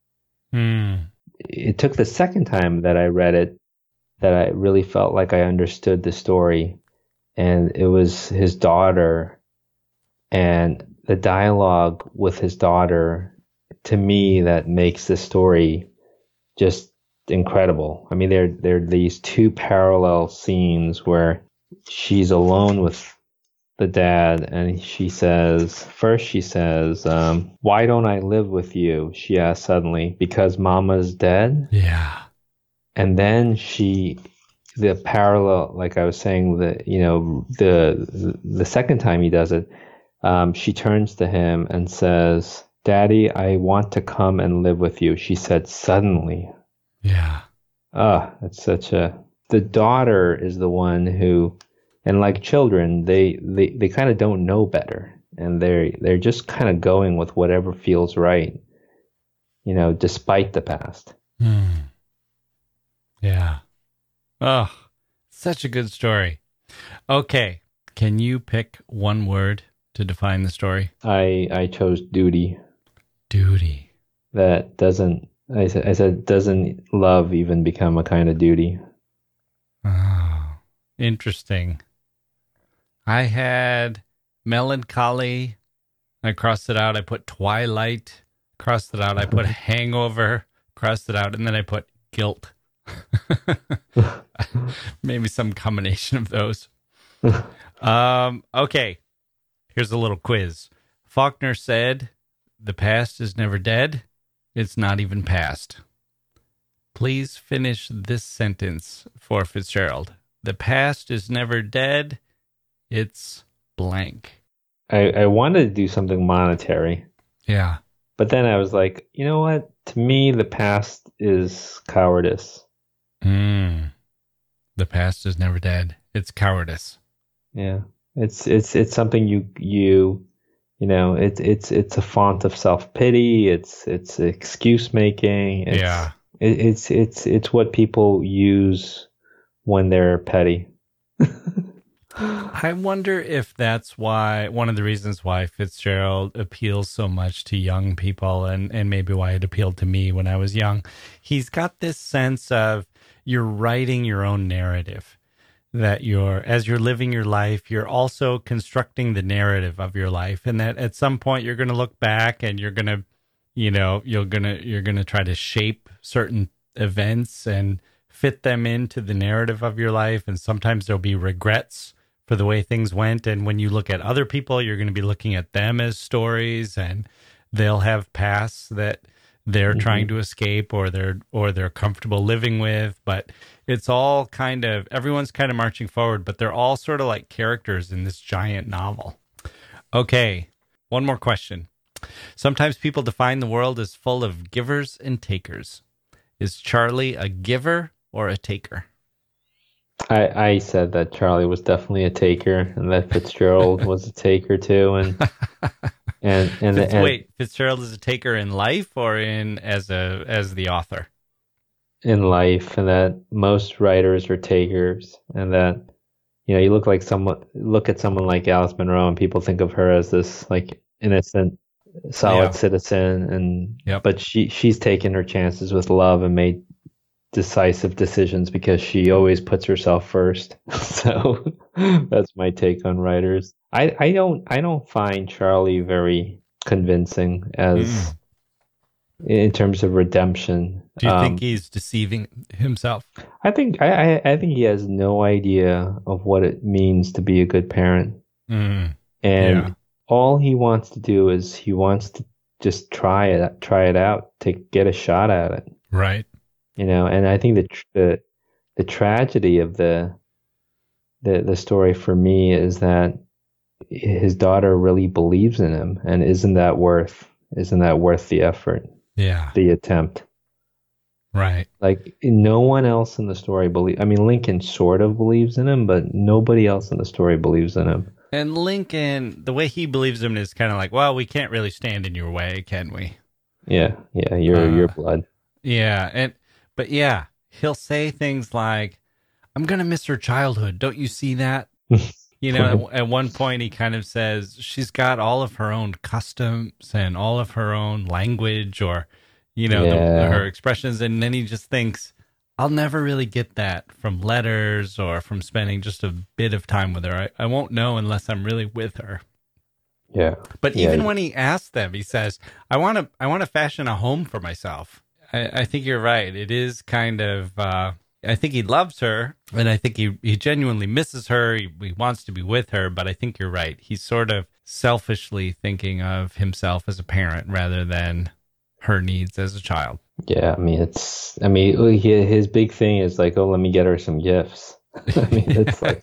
It took the second time that I read it that I really felt like I understood the story, and it was his daughter and the dialogue with his daughter, to me, that makes the story just incredible. I mean, there are these two parallel scenes where she's alone with the dad, and she says, why don't I live with you? She asks suddenly, because Mama's dead? Yeah. And then the parallel, like I was saying, the second time he does it, she turns to him and says, Daddy, I want to come and live with you. She said, suddenly. Yeah. It's the daughter is the one who, and like children, they kind of don't know better. And they're just kind of going with whatever feels right, despite the past. Yeah. Oh, such a good story. Okay. Can you pick one word to define the story? I chose duty. Duty. That doesn't love even become a kind of duty? Oh, interesting. I had melancholy. I crossed it out. I put twilight. Crossed it out. I put hangover. Crossed it out. And then I put guilt. Maybe some combination of those. Okay. Here's a little quiz. Faulkner said the past is never dead. It's not even past. Please finish this sentence for Fitzgerald. The past is never dead. It's blank. I wanted to do something monetary. Yeah. But then I was like, you know what? To me, the past is cowardice. The past is never dead. It's cowardice. Yeah. It's something you know, it's a font of self-pity. It's excuse making. Yeah. It's what people use when they're petty. I wonder if that's why, one of the reasons why Fitzgerald appeals so much to young people, and maybe why it appealed to me when I was young. He's got this sense of you're writing your own narrative, that as you're living your life, you're also constructing the narrative of your life, and that at some point you're going to look back and you're going to, you're going to try to shape certain events and fit them into the narrative of your life. And sometimes there'll be regrets for the way things went. And when you look at other people, you're going to be looking at them as stories, and they'll have pasts that they're trying to escape or they're comfortable living with. But it's all everyone's kind of marching forward, but they're all sort of like characters in this giant novel. Okay, one more question. Sometimes people define the world as full of givers and takers. Is Charlie a giver or a taker? I said that Charlie was definitely a taker, and that Fitzgerald was a taker too, wait, Fitzgerald is a taker in life or as the author? In life, and that most writers are takers, and that you look at someone like Alice Munro, and people think of her as this like innocent, solid citizen, and but she's taken her chances with love and made decisive decisions because she always puts herself first. So that's my take on writers. I don't find Charlie very convincing as in terms of redemption. Do you think he's deceiving himself? I think he has no idea of what it means to be a good parent. And all he wants to do is he wants to just try it out, to get a shot at it. Right. And I think the tragedy of the story for me is that his daughter really believes in him, and isn't that worth the effort? Yeah. The attempt. Right. Like no one else in the story Lincoln sort of believes in him, but nobody else in the story believes in him. And Lincoln, the way he believes in him is kind of like, well, we can't really stand in your way, can we? Yeah, your blood. Yeah, but he'll say things like, I'm going to miss her childhood. Don't you see that? At one point he kind of says she's got all of her own customs and all of her own language, or, her expressions. And then he just thinks, I'll never really get that from letters or from spending just a bit of time with her. I won't know unless I'm really with her. Yeah. But even when he asks them, he says, I want to fashion a home for myself. I think you're right. It is kind of, I think he loves her, and I think he genuinely misses her. He wants to be with her, but I think you're right. He's sort of selfishly thinking of himself as a parent rather than her needs as a child. Yeah, his big thing is like, oh, let me get her some gifts. It's like,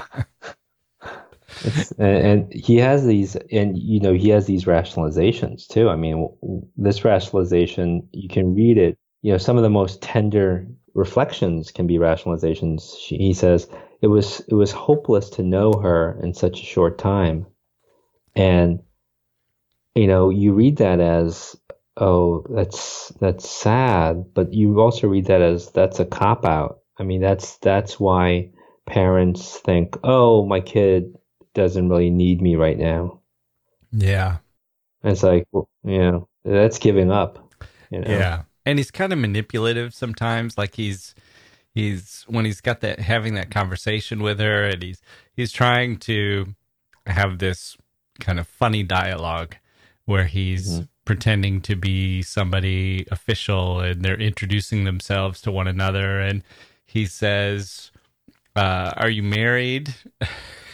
and he has these rationalizations too. This rationalization, you can read it. Some of the most tender reflections can be rationalizations. He says it was hopeless to know her in such a short time, and you read that as, oh, that's sad, but you also read that as that's a cop out. That's why parents think, oh, my kid doesn't really need me right now. Yeah. And it's like, well, that's giving up. Yeah. And he's kind of manipulative sometimes. Like he's when he's got having that conversation with her, and he's trying to have this kind of funny dialogue where he's pretending to be somebody official, and they're introducing themselves to one another. And he says, are you married?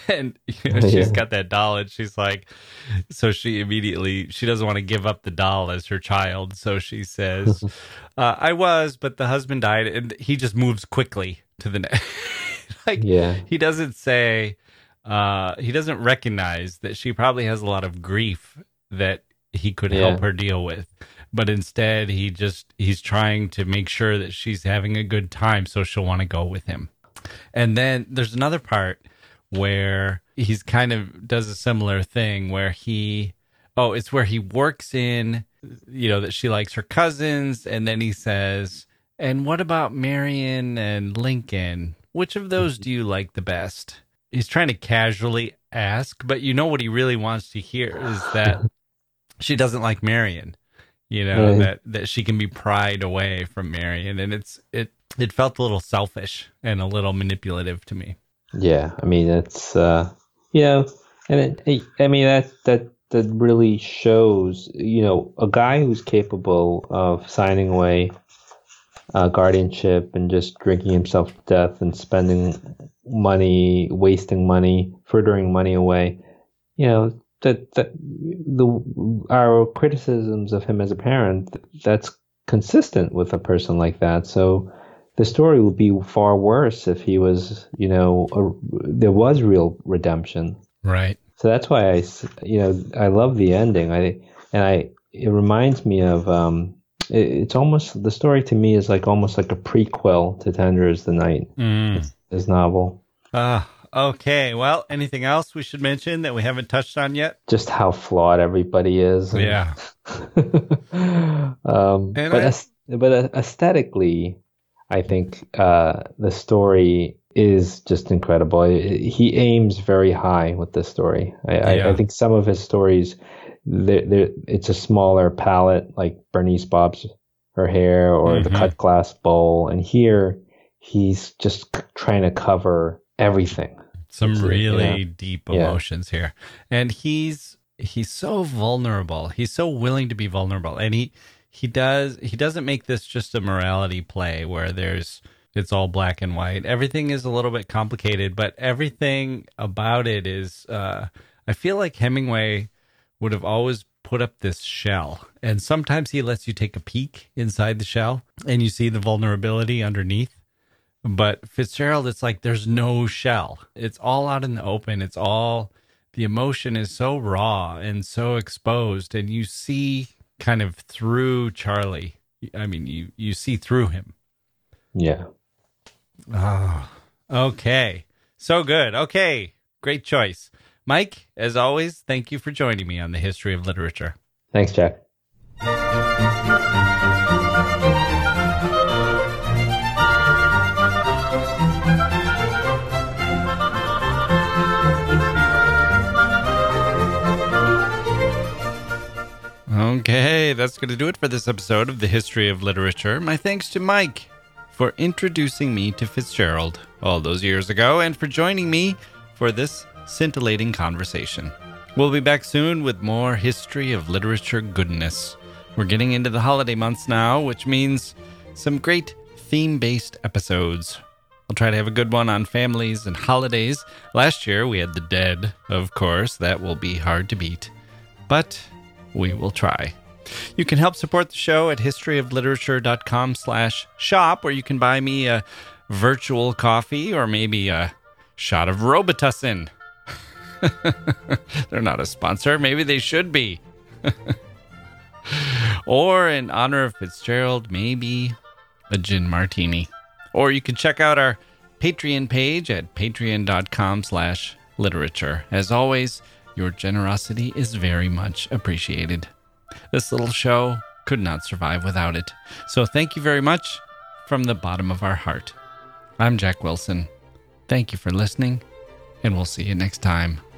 And she's got that doll, and she's like, so she doesn't want to give up the doll as her child. So she says, I was, but the husband died. And he just moves quickly to the next. He doesn't say, he doesn't recognize that she probably has a lot of grief that he could help her deal with. But instead, he's trying to make sure that she's having a good time, so she'll want to go with him. And then there's another part where he's kind of does a similar thing where it's where he works in, that she likes her cousins. And then he says, and what about Marion and Lincoln? Which of those do you like the best? He's trying to casually ask, but what he really wants to hear is that she doesn't like Marion. That she can be pried away from Marion, and it felt a little selfish and a little manipulative to me. Yeah, I mean it's and that really shows a guy who's capable of signing away guardianship and just drinking himself to death and spending money, wasting money, frittering money away. Our criticisms of him as a parent, that's consistent with a person like that. So the story would be far worse if he was, there was real redemption. Right. So that's why I love the ending. It reminds me of, it's almost, the story to me is almost like a prequel to Tender is the Night, his novel. Okay, well, anything else we should mention that we haven't touched on yet? Just how flawed everybody is. Yeah. But aesthetically, I think the story is just incredible. He aims very high with this story. I think some of his stories, it's a smaller palette, like Bernice Bobs Her Hair or the Cut Glass Bowl. And here, he's just trying to cover everything. Some really deep emotions here. And he's so vulnerable. He's so willing to be vulnerable. And he doesn't make this just a morality play where it's all black and white. Everything is a little bit complicated, but everything about it is I feel like Hemingway would have always put up this shell. And sometimes he lets you take a peek inside the shell and you see the vulnerability underneath. But Fitzgerald, it's like there's no shell. It's all out in the open. The emotion is so raw and so exposed, and you see kind of through Charlie. I mean, you see through him. Yeah. Oh, okay. So good. Okay. Great choice. Mike, as always, thank you for joining me on the History of Literature. Thanks, Jack. Okay, that's going to do it for this episode of the History of Literature. My thanks to Mike for introducing me to Fitzgerald all those years ago and for joining me for this scintillating conversation. We'll be back soon with more History of Literature goodness. We're getting into the holiday months now, which means some great theme-based episodes. I'll try to have a good one on families and holidays. Last year we had the dead, of course. That will be hard to beat. But we will try. You can help support the show at historyofliterature.com/shop, where you can buy me a virtual coffee or maybe a shot of Robitussin. They're not a sponsor. Maybe they should be. Or in honor of Fitzgerald, maybe a gin martini. Or you can check out our Patreon page at patreon.com/literature. As always, your generosity is very much appreciated. This little show could not survive without it. So thank you very much from the bottom of our heart. I'm Jack Wilson. Thank you for listening, and we'll see you next time.